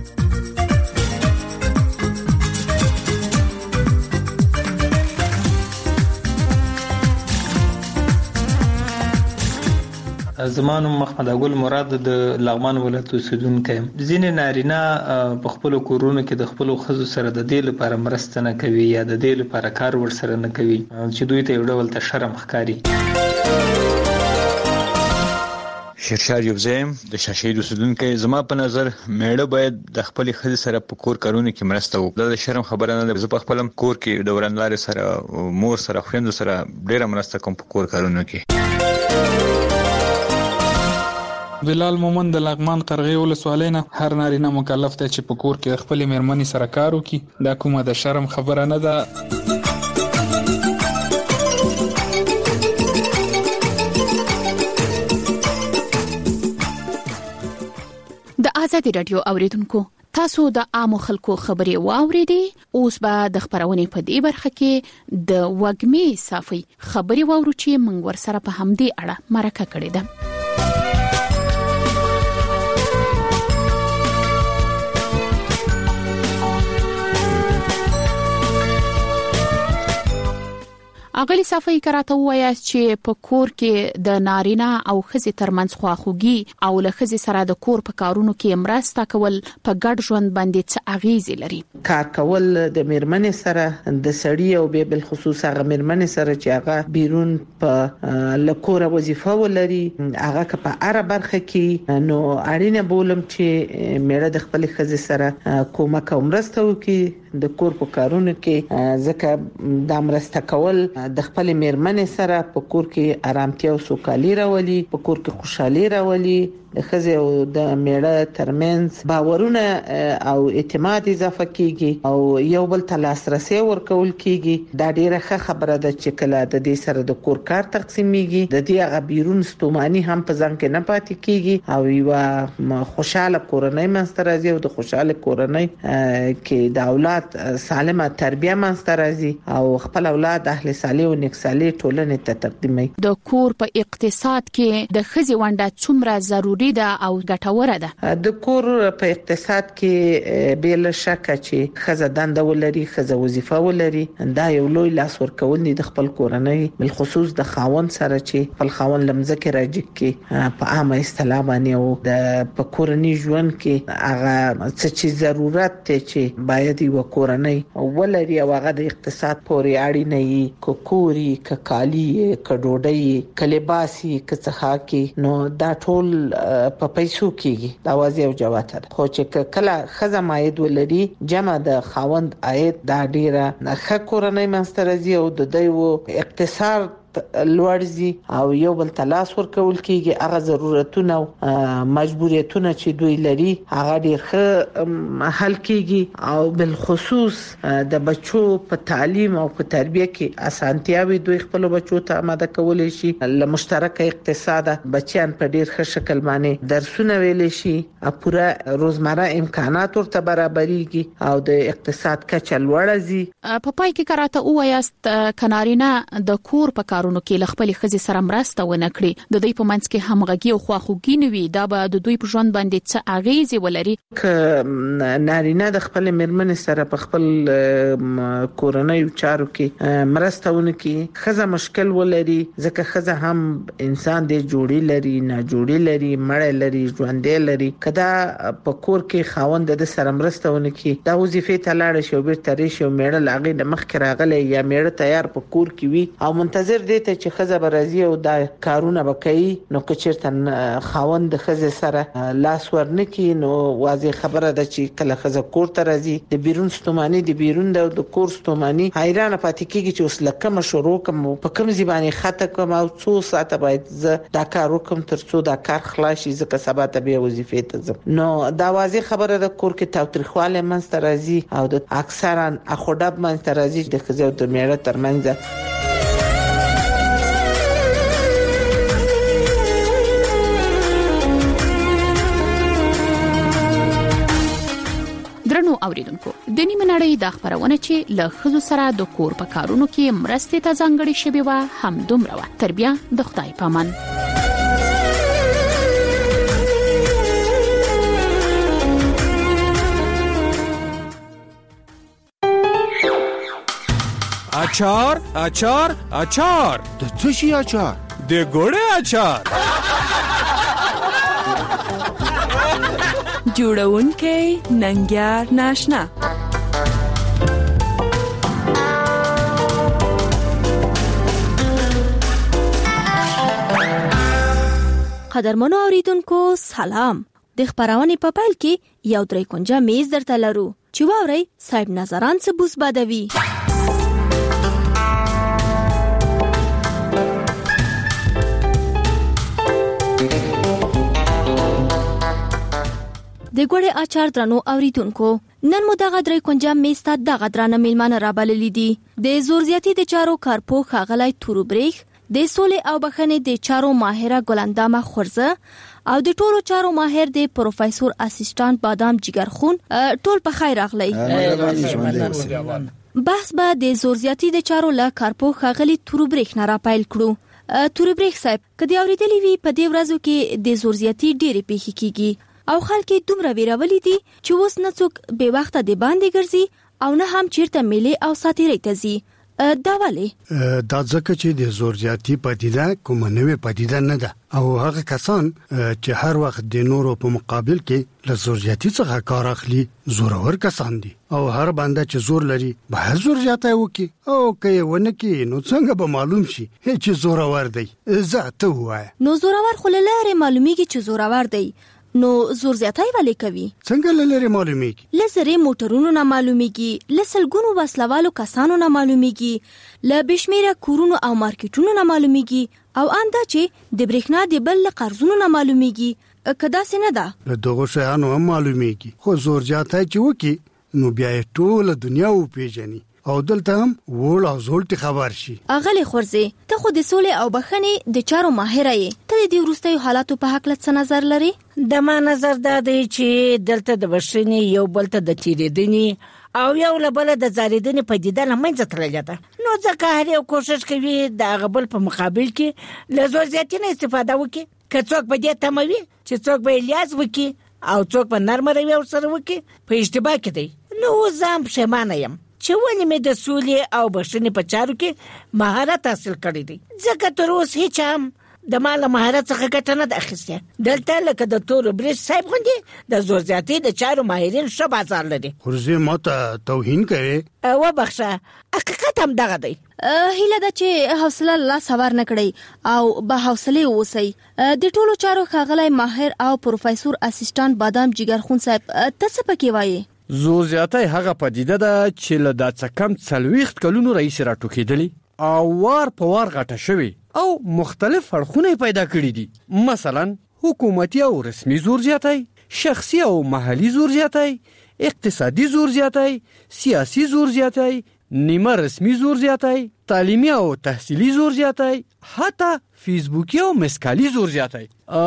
زمانو محمد اګل مراد د لغمان ولایت اوسیدونکی. ځینې نارینه په خپل کورونو کې د خپل خزو سره د دې لپاره مرسته نه کوي یا د دې لپاره کار ور سره نه کوي چې دوی ته یو ډول ته شرم ښکاري. شیرشاه یوبزم د شاشید اوسیدونکی. زما په نظر میړه باید د خپل خزو سره په کور کارونو کې مرسته وکړي. د شرم خبره نه ده. زه په خپل کور کې د ورندلار سره مور سره خويندو سره ډیره مرسته کوم په کور کارونو کې. بلال مومن د لغمان قرغې ولسوالۍ نه. هر نارینه مکلف دی چې په کور کې خپل میرمنې سره کار وکړي. دا کومه د شرم خبره نه ده. د آزادي رادیو اوریدونکو تاسو د عام خلکو خبري واوریدي. اوس به د خبرونې په دې برخه کې د وګمې صافي خبري واورو چې موږ ور سره په همدې اړه مرکه کړې ده. اغلی صافی کراته وایي چې په کور کې د نارینه او ښځې ترمنځ خواخوږي او له ښځې سره د کور په کارونو کې مرسته کول په ګډ ژوند باندې څه اغیزې لري. کار کول د میرمنې سره د سړی او به بل خصوص هغه میرمنې سره چې هغه بیرون په لکوره وظیفه ولري هغه که په اړه برخه کې نو اړینه بولم چې میړه د خپل ښځې سره کومک او مرسته وکړي د کور په کارونو کې ځکه د مرسته کول د خپل میرمنې سره په کور کې آرامتیا او سوکالي راولي، په کور کې خوشحالي راولي د خزه او د میړه ترمنځ باورونه او اعتماد اضافه کیږي او یو بل ته لاسرسي ورکول کیږي. دا ډیره ښه خبره ده چې کله د دې سره د کور کار تقسیمیږي د دې غبیرون ستومانی هم په ځان کې نه پاتې کیږي او یو خوشاله کورنۍ منځته راځي او د خوشاله کورنۍ کې د اولاد سالمه تربیه منځته راځي او خپل اولاد اهل صالح او نیک صالح ټولنې ته تقدیموي. د کور په اقتصاد کې د خزي ونډه څومره ضروری ده او ګټوره ده؟ د کور په اقتصاد کې بل شک چې خزه دنده ولري، خزه وظیفه ولري، دا یو لوی لاس ورکول دي د خپل کورنۍ بل خصوص د خاوند سره چې خپل خاوند لمزه راځي کې په عامه اصطلاح باندې او د په کورنۍ ژوند کې هغه څه چې ضرورت ته چې باید یو کورنۍ ولري او هغه د اقتصاد پورې اړینه وي، کوکوري، ککالي، کډوډي، کلباسي، کڅخاکي، نو دا ټول په پیسو کېږي. دا واضح او جواب ده. خو چې کله خزه ماید ولري جمع د خاوند عاید دا ډیره ښه کورنۍ منځته راځي او د دوی اقتصاد لوړځي او یو بل تلاس ورکول کیږي. هغه ضرورتونه او مجبوریتونه چې دوی لري هغه ډیر ښه حل کیږي او بل خصوص د بچو په تعلیم او په تربیه کې اسانتیاوي دوی خپل بچو ته آماده کولای شي. له مشترک اقتصاد بچیان په ډیر ښه شکل باندې درسونه ویل شي او پوره روزمره امکانات ورته برابرېږي او د اقتصاد کچه لوړځي. په پای کې کراته وایاست کنارینا د کور په کارونو کې خپل خزي سره مرسته ونه کړي د دوی په منځ کې همغږي او خواخوږي نه وي، دا به د دوی په ژوند باندې څه اغیزه ولري؟ ک نارینه د خپل مرمن سره په خپل کورنۍ چارو کې مرسته ونه کړي خزه مشکل ولري ځکه خزه هم انسان دی، جوړی لري، نه جوړی لري، مړ لري، ژوندې لري. کدا په کور کې خاوند د سره مرسته ونه کړي دا وظیفه ته لاړ شي او بیرته ریشي او میړه لاغې د مخ کې راغلی یا میړه تیار په کور کې وي او منتظر دی ته چې خزه برازي او دا کارونه وکړي. نو که چیرته خاوند د خزه سره لاس ورنکي نو واضح خبره ده چې کله خزه کور ته راځي د بیرون ستومانی د بیرون د کور ستومانی حیرانه پاتې کیږي چې اوس لکه شروع کوم په کوم ځبانه خطه کوم او څو ساعت باید زه دا کار وکم تر څو دا کار خلاص شي ځکه سبا ته به وظیفه ته ځم. نو دا واضح خبره ده کور کې تاوتریخواله منځته راځي او د اکثرا اخوډب منځته راځي د خزه او د میړه ترمنځ. درنو اوریدونکو د نیمه نړۍ د خبرونه چې له خزو سره د کور په کارونو کې مرستې ته ځانګړي شوی و هم دومره و. تربیه د خدای پامان. اچار اچار اچار د څه شي اچار؟ د ګوړې اچار. جوړونکې ننګیار ناشنا. قدرمنو اوریدونکو سلام. د خبرونې په پیل کې یو درې کونجه میز درته لرو چې واوري صاحب نظران څه بوس بدوي. د ګوړې اچار درنو اوریدونکو نن مو دغه درې کونجه میز ته دغه درانه میلمانه رابللي دي. د زور زیاتی د چارو کارپوه ښاغلی توروبریخ، د سولې او بخښنې د چارو ماهره ګلندامه خورزه او د ټولو چارو ماهر د پروفیسور اسسټانټ بادام جګرخون ټول په خیر راغلی. بحث به د زور زیاتی د چارو له کارپوه ښاغلی توروبریخ نه راپیل کړو. توروبریخ صاحب که د اوریدلي وي په دې ورځو کې د زور زیاتی ډېرې پیښې کیږي او خلک دومره ویرولي دي چې اوس نه څوک بې وخته د باندې ګرځي او نه هم چیرته میلې او ساتیرۍ ته ځي. دا ولې؟ دا ځکه چې د زور زیاتی پدیده کومه نوې پدیده نه ده او هغه کسان چې هر وخت د نورو په مقابل کې له زور زیاتی څخه کار اخلي زورور کسان دي او هر بنده چې زور لري باید زور زیاتی وکړي او که یې ونه کړي نو څنګه به معلوم شي چې زورور دی؟ زه ته ووایه. نو زورور خو له لارې معلومیږي چې زورور دی، نو زور زیاتی ولې کوي؟ څنګه لری معلومیږي؟ لزرې موټرونو نه معلومیږي، لسلګونو وسلوالو کسانو نه معلومیږي، ل بشمیره کورونو او مارکیټونو نه معلومیږي او انده چې د برېښنا د بل قرضونو نه معلومیږي. کدا سینه ده له دغه شیانو هم معلومیږي خو زور زیاتی چې وکي نو بیا ټول دنیا و پیژني او دلته هم وړ او زولټ خبر شي. اغلی خورزي ته خو د سولې او بخښنې د چارو ماهر یې، ته د وروستیو حالاتو په حق څه نظر لري؟ د ما نظر دا دی چې دلته د بخښنې یو بل ته د تیریدنې او یو له بل د زاریدنې پدیده نه منځ ترلې ده، نو ځکه هر یو کوشش کوي د هغه بل په مقابل کې له زور زیاتۍ نه استفاده وکړي. که څوک په دې تمه وي چې څوک به الیاز وکړي او څوک په نرمه رویه ورسره وکړي، په اشتباه کې دی. نو اوس زه هم پښیمانه یم چې ولې مې د سولې او بخښنې په چارو کې مهارت حاصل کړی دی، ځکه تر اوس هیڅ هم د ما له مهارت څخه ګټه نه ده اخیستې. دلته لکه د تورو بریج صاحب غوندې د زور زیاتۍ د چارو ماهرین ښه بازار لري. خورزي ماته توهین کوي. وبخښه، حقیقت هم دغه دی. هیله ده چې حوصله لا سوار نه کړئ او به حوصله اوسئ. د ټولو چارو ښاغلی ماهر او پروفیسور اسسټانټ بادام جګرخون صاحب ته څه پکې وایي؟ زور زیاتی هغه پدیده ده چې له دا څه کم څلوېښت کلونو رئیس راټوکېدلی او وار په وار غټه شوي او مختلف اړخونه پیدا کړي دي، مثلا حکومتي او رسمي زور زیاتی، شخصي او محلي زور زیاتی، اقتصادي زور زیاتی، سیاسي زور زیاتی، نیمه رسمي زور زیاتی، تعلیمي او تحصیلي زور زیاتی، حتی فیسبوکي او مسکالي زور زیاتی.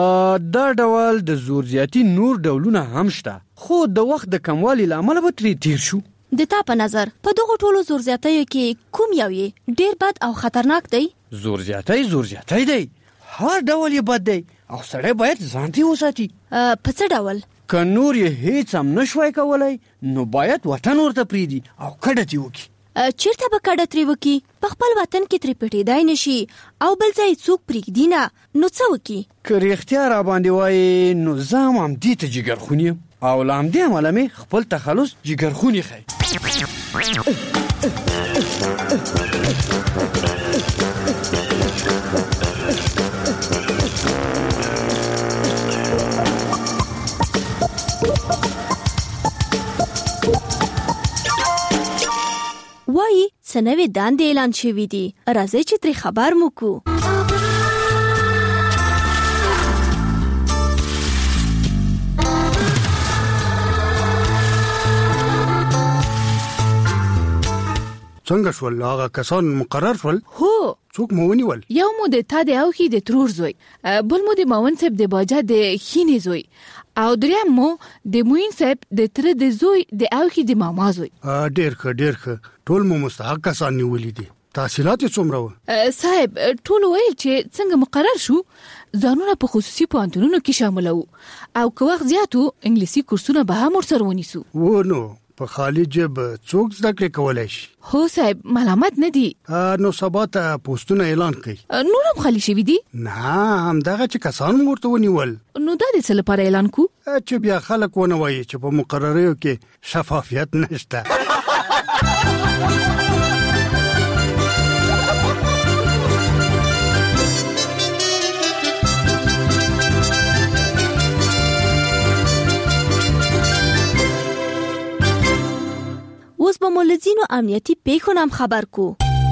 دا ډول د زور زیاتی نور ډولونه هم شته، خو د وخت د کموالي له امله به ترې تیر شو. د تا په نظر په دغه ټولو زور زیاتیو کې کوم یو یې ډیر بد او خطرناک دی؟ زور زیاتی زور زیاتی دی، هر ډول یې بد دی او سړی باید ځان ته وساتي. په څه ډول؟ که نور یې هیڅ هم نشوای کولای نو باید وطن ورته پریږدي او کډه ترې وکړي. چیرته به کډه ترې وکړي؟ په خپل وطن کې ترې پټېدای نشي او بل ځای څوک پرېږدي نه، نو څه وکړي؟ که رښتیا را باندې وایي نو زه هم همدې ته جګرخون یم او له همدې امله مې خپل تخلص جګرخوني ښیي. وایي څه نوې دندې اعلان شوي دي، راځئ چې ترې خبر مو کړو. څنګه شول هغه کسان مقرر شول؟ هو، څوک مو ونیول؟ یو مو د تا د اوخي د ترور زوی، بل مو د ماون صاحب د باجا د خینې زوی، او دریم مو د موین صاحب د تر د زوی د اوخي د ماما زوی. ډیر ښه ډیر ښه، ټول مو مستحق کسان نیولې دي. تحصیلات یې څومره وه؟ صاحب ټول ویل چې څنګه مقرر شو ځانونه په خصوصي پوهنتونونو کې شامل وو او که وخت زیاتو انګلیسي کورسونه به هم ورسره ونیسو. و نو په خالی جب څوک زده کړې کولای شي؟ هو صاحب، ملامت نه دي. نو سبا ته پوسټونه اعلان کړي. نور هم خالی شوي دي؟ نه، همدغه چې کسان ورته ونیول. نو دا د څه لپاره اعلان کو؟ چې بیا خلک ونه وایي چې په مقرریو کې شفافیت نشته. اوس به مو له ځینو امنیتي پیښو نه هم خبر کو.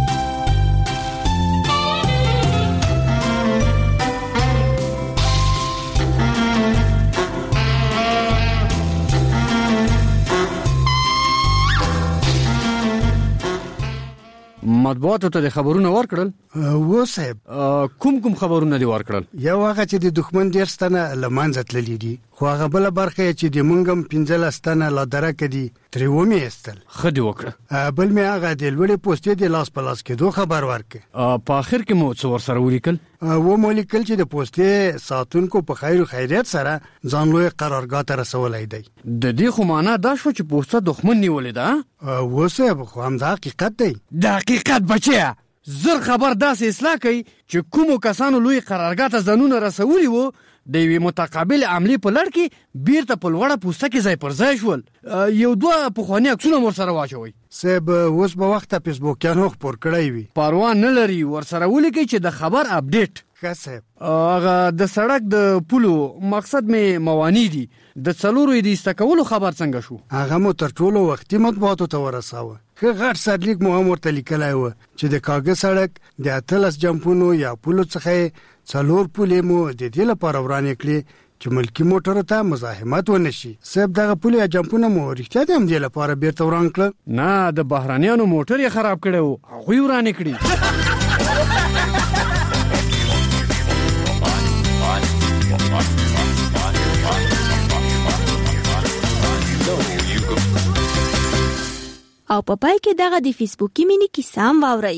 مطبوعاتو ته د خبرونه ورکړل؟ و صاحب. کوم کوم خبرونه دی ورکړل؟ یو هغه چې د دښمن ډیر ستنه لمانځه تللی دي، خو هغه بل برخه چې د مونږم پنځه ستنه لا درکه دي ترې ومې استل. خدي وکړه. بل مې هغه د لوړې پوسټې د لاس په لاس کې دوه خبر ورکړ. په اخر کې مو څو ورسره ولیکل؟ و مو لیکل چې د پوسټې ساتونکو په خیر او خیریت سره ځان لوی قرارګاه ته رسولای دی. د دې خو معنا دا شو چې پوسټه دښمن نیولې ده. و صاحب خو هم دا حقیقت دی. د حقیقت بچیا زر خبر داسې اصلاح کوي چې کومو کسانو لوی قرارګاه ته ځانونه رسولي وو د یوې متقابل عملي په لړ کې بیرته په لوړه پوسټه کې ځای پر ځای شول. یو دوه پخواني عکسونه ورسره واچوئ. صاحب اوس به وخته فیسبوکیانو خپور کړی وي. پروا نه لري، ورسره ولیکئ چې د خبر اپډیټ. ښه صاحب. هغه د سړک د پولو مقصد مې مواني دي، د څلورو د ایسته کولو خبر څنګه شو؟ هغه مو تر ټولو وختي مطبوعاتو ته ورساوه. ښه غټ سرلیک مو هم ورته لیکلی و چې د کاږه سړک د اتلس جمپونو یا پولو څخه څلور پولې مو د دې لپاره ورانې کړې چې ملکی موټر ته مزاحمت ونشي. سب دغه پولی جمپونه مو رښتیا د هم دی لپاره بیرته وران کړ؟ نه د بهرانيانو موټر یې خراب کړو، هغه وران کړی. او په پای کې دغه د فیسبوکي مینی کیسه هم واورئ.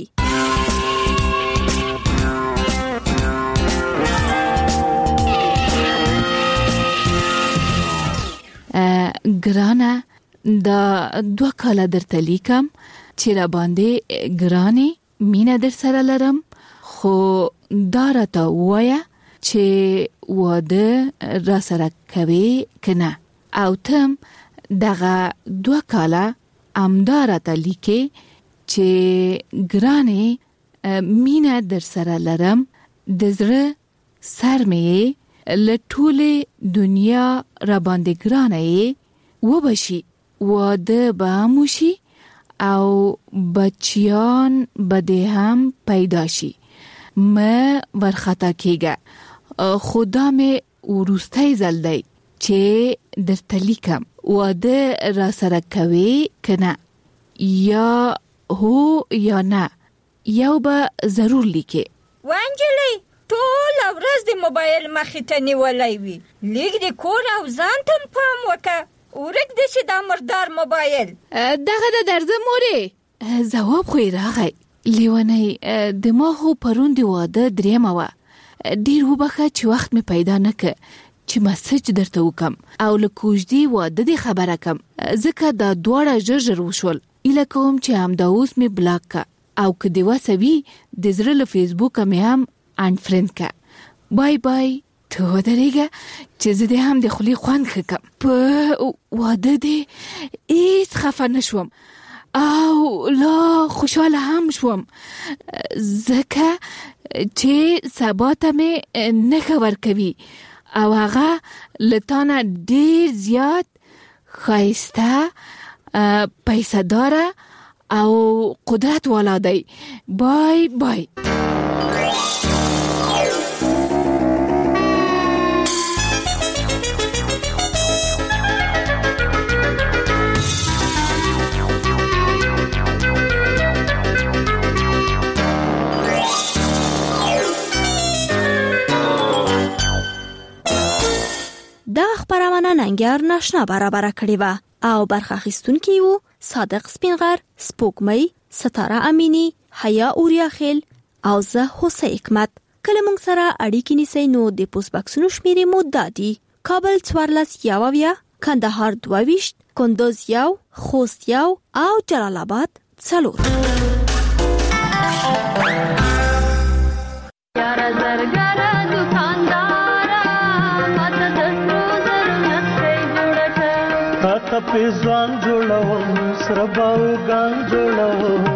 ګرانه دا دوه کاله درته لیکم چې را باندې ګرانې مینه در سره لرم، خو دا راته ووایه چې واده را سره کوي که نه. او تم دغه دوه کاله امداره ته لیکي چې ګرانې مینه در سره لرم، د زړه سر مې له ټولې دنیا را باندې ګرانه یې وبشي، واده به هم وشي او بچیان به دې هم پیدا شي. مه ورخطا کېږه، خدا مې وروستی ځل دی چې درته لیکم واده را سره کوي که نه، یا هو یا نه، یو به ضرور لیکي. وانجلی ټول ورځ د موبایل مخې ته نیولای وي، لیک د کور او ځان ته پام وکړه، ورک دې چې دا مردار موبایل. دغه د درځه مورې ځواب خو یې راغی. لیونی د ما خو پرون د واده دریمه وه، ډېر وبخه چې وخت مې پیدا نه که چې مسج درته وکم او له کوژدې واده دې خبره کم، ځکه دا دواړه ژر ژر وشول. ایله کوم چې همدا اوس مې بلاک که او که دې وسه وي د زړه له فیسبوکه مې هم انفرند که. بای بای. ته ودرېږه چې زه دې هم د خولې خوند ښه کم. په واده دې هیڅ خفه نه شوم او لا خوشحاله هم شوم، ځکه چې سبا ته مې نښه ورکوي او هغه لتانه ډیر زیات خایسته پیسه داره او قدرت والا دی. بای بای. دا خبرونه ننګر ناشنا برابر کړی و او برخه اخیستونکي وو صادق سپینغر، سپوږمۍ، ستاره امینی، حیا اوریاخیل او زه حسین حکمت. کله موږ سره اړیکې نیسئ نو د پوسټ باکسونو شمیرې مو دادي: کابل څوارلس یاوویا، کندهار دوه ویشت، کندوز یو، خوست یو او جلال آباد څلور. یاره زرګره دکاندارا ماته د سرو زرو نقشې جوړه کړه، تا په ځوان جوړوم سره باوګان جوړوم.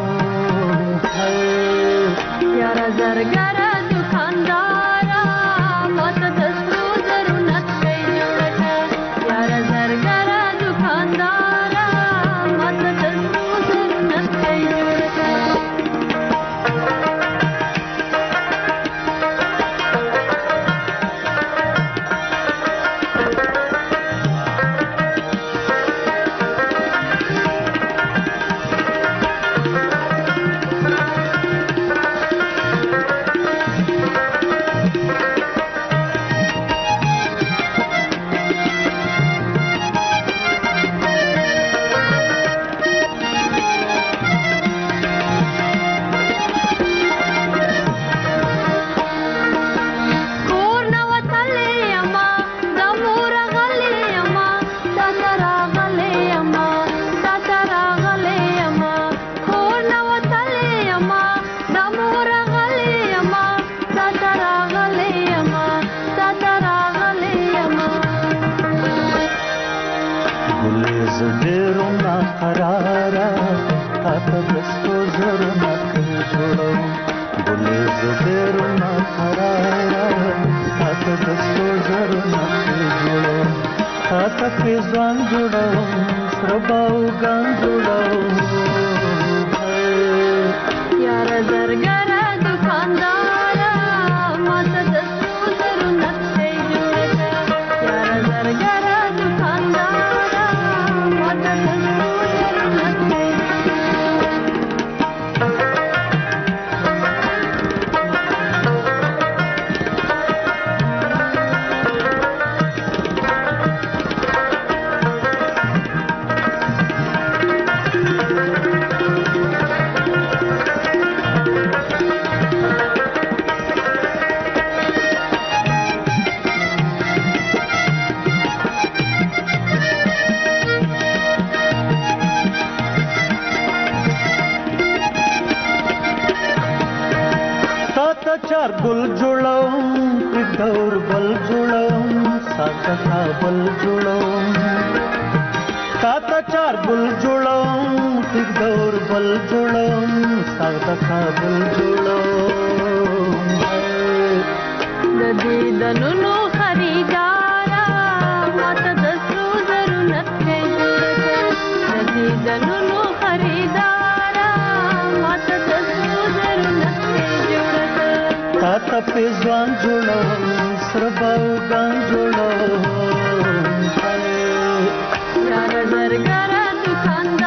یاره زرګره دکاندارا ماته د سرو زرو نقشې جوړه کړه، یاره زرګره دکاندارا ماته د سرو زرو نقشې جوړه کړه. چار ګل جوړوم پر دور بل جوړوم ساته کابل جوړوم ساته چار ګل جوړوم پر دور بل جوړوم ساته کابل جوړوم د دې دنونو خریدارا ماته د سرو زرو نخښې جوړه کړه د دې دنونو خریدارا ماته د سرو زرو نخښې جوړه کړه تا ته په ځوان جوړوم سره باغان جوړوم یاره زرګره دکان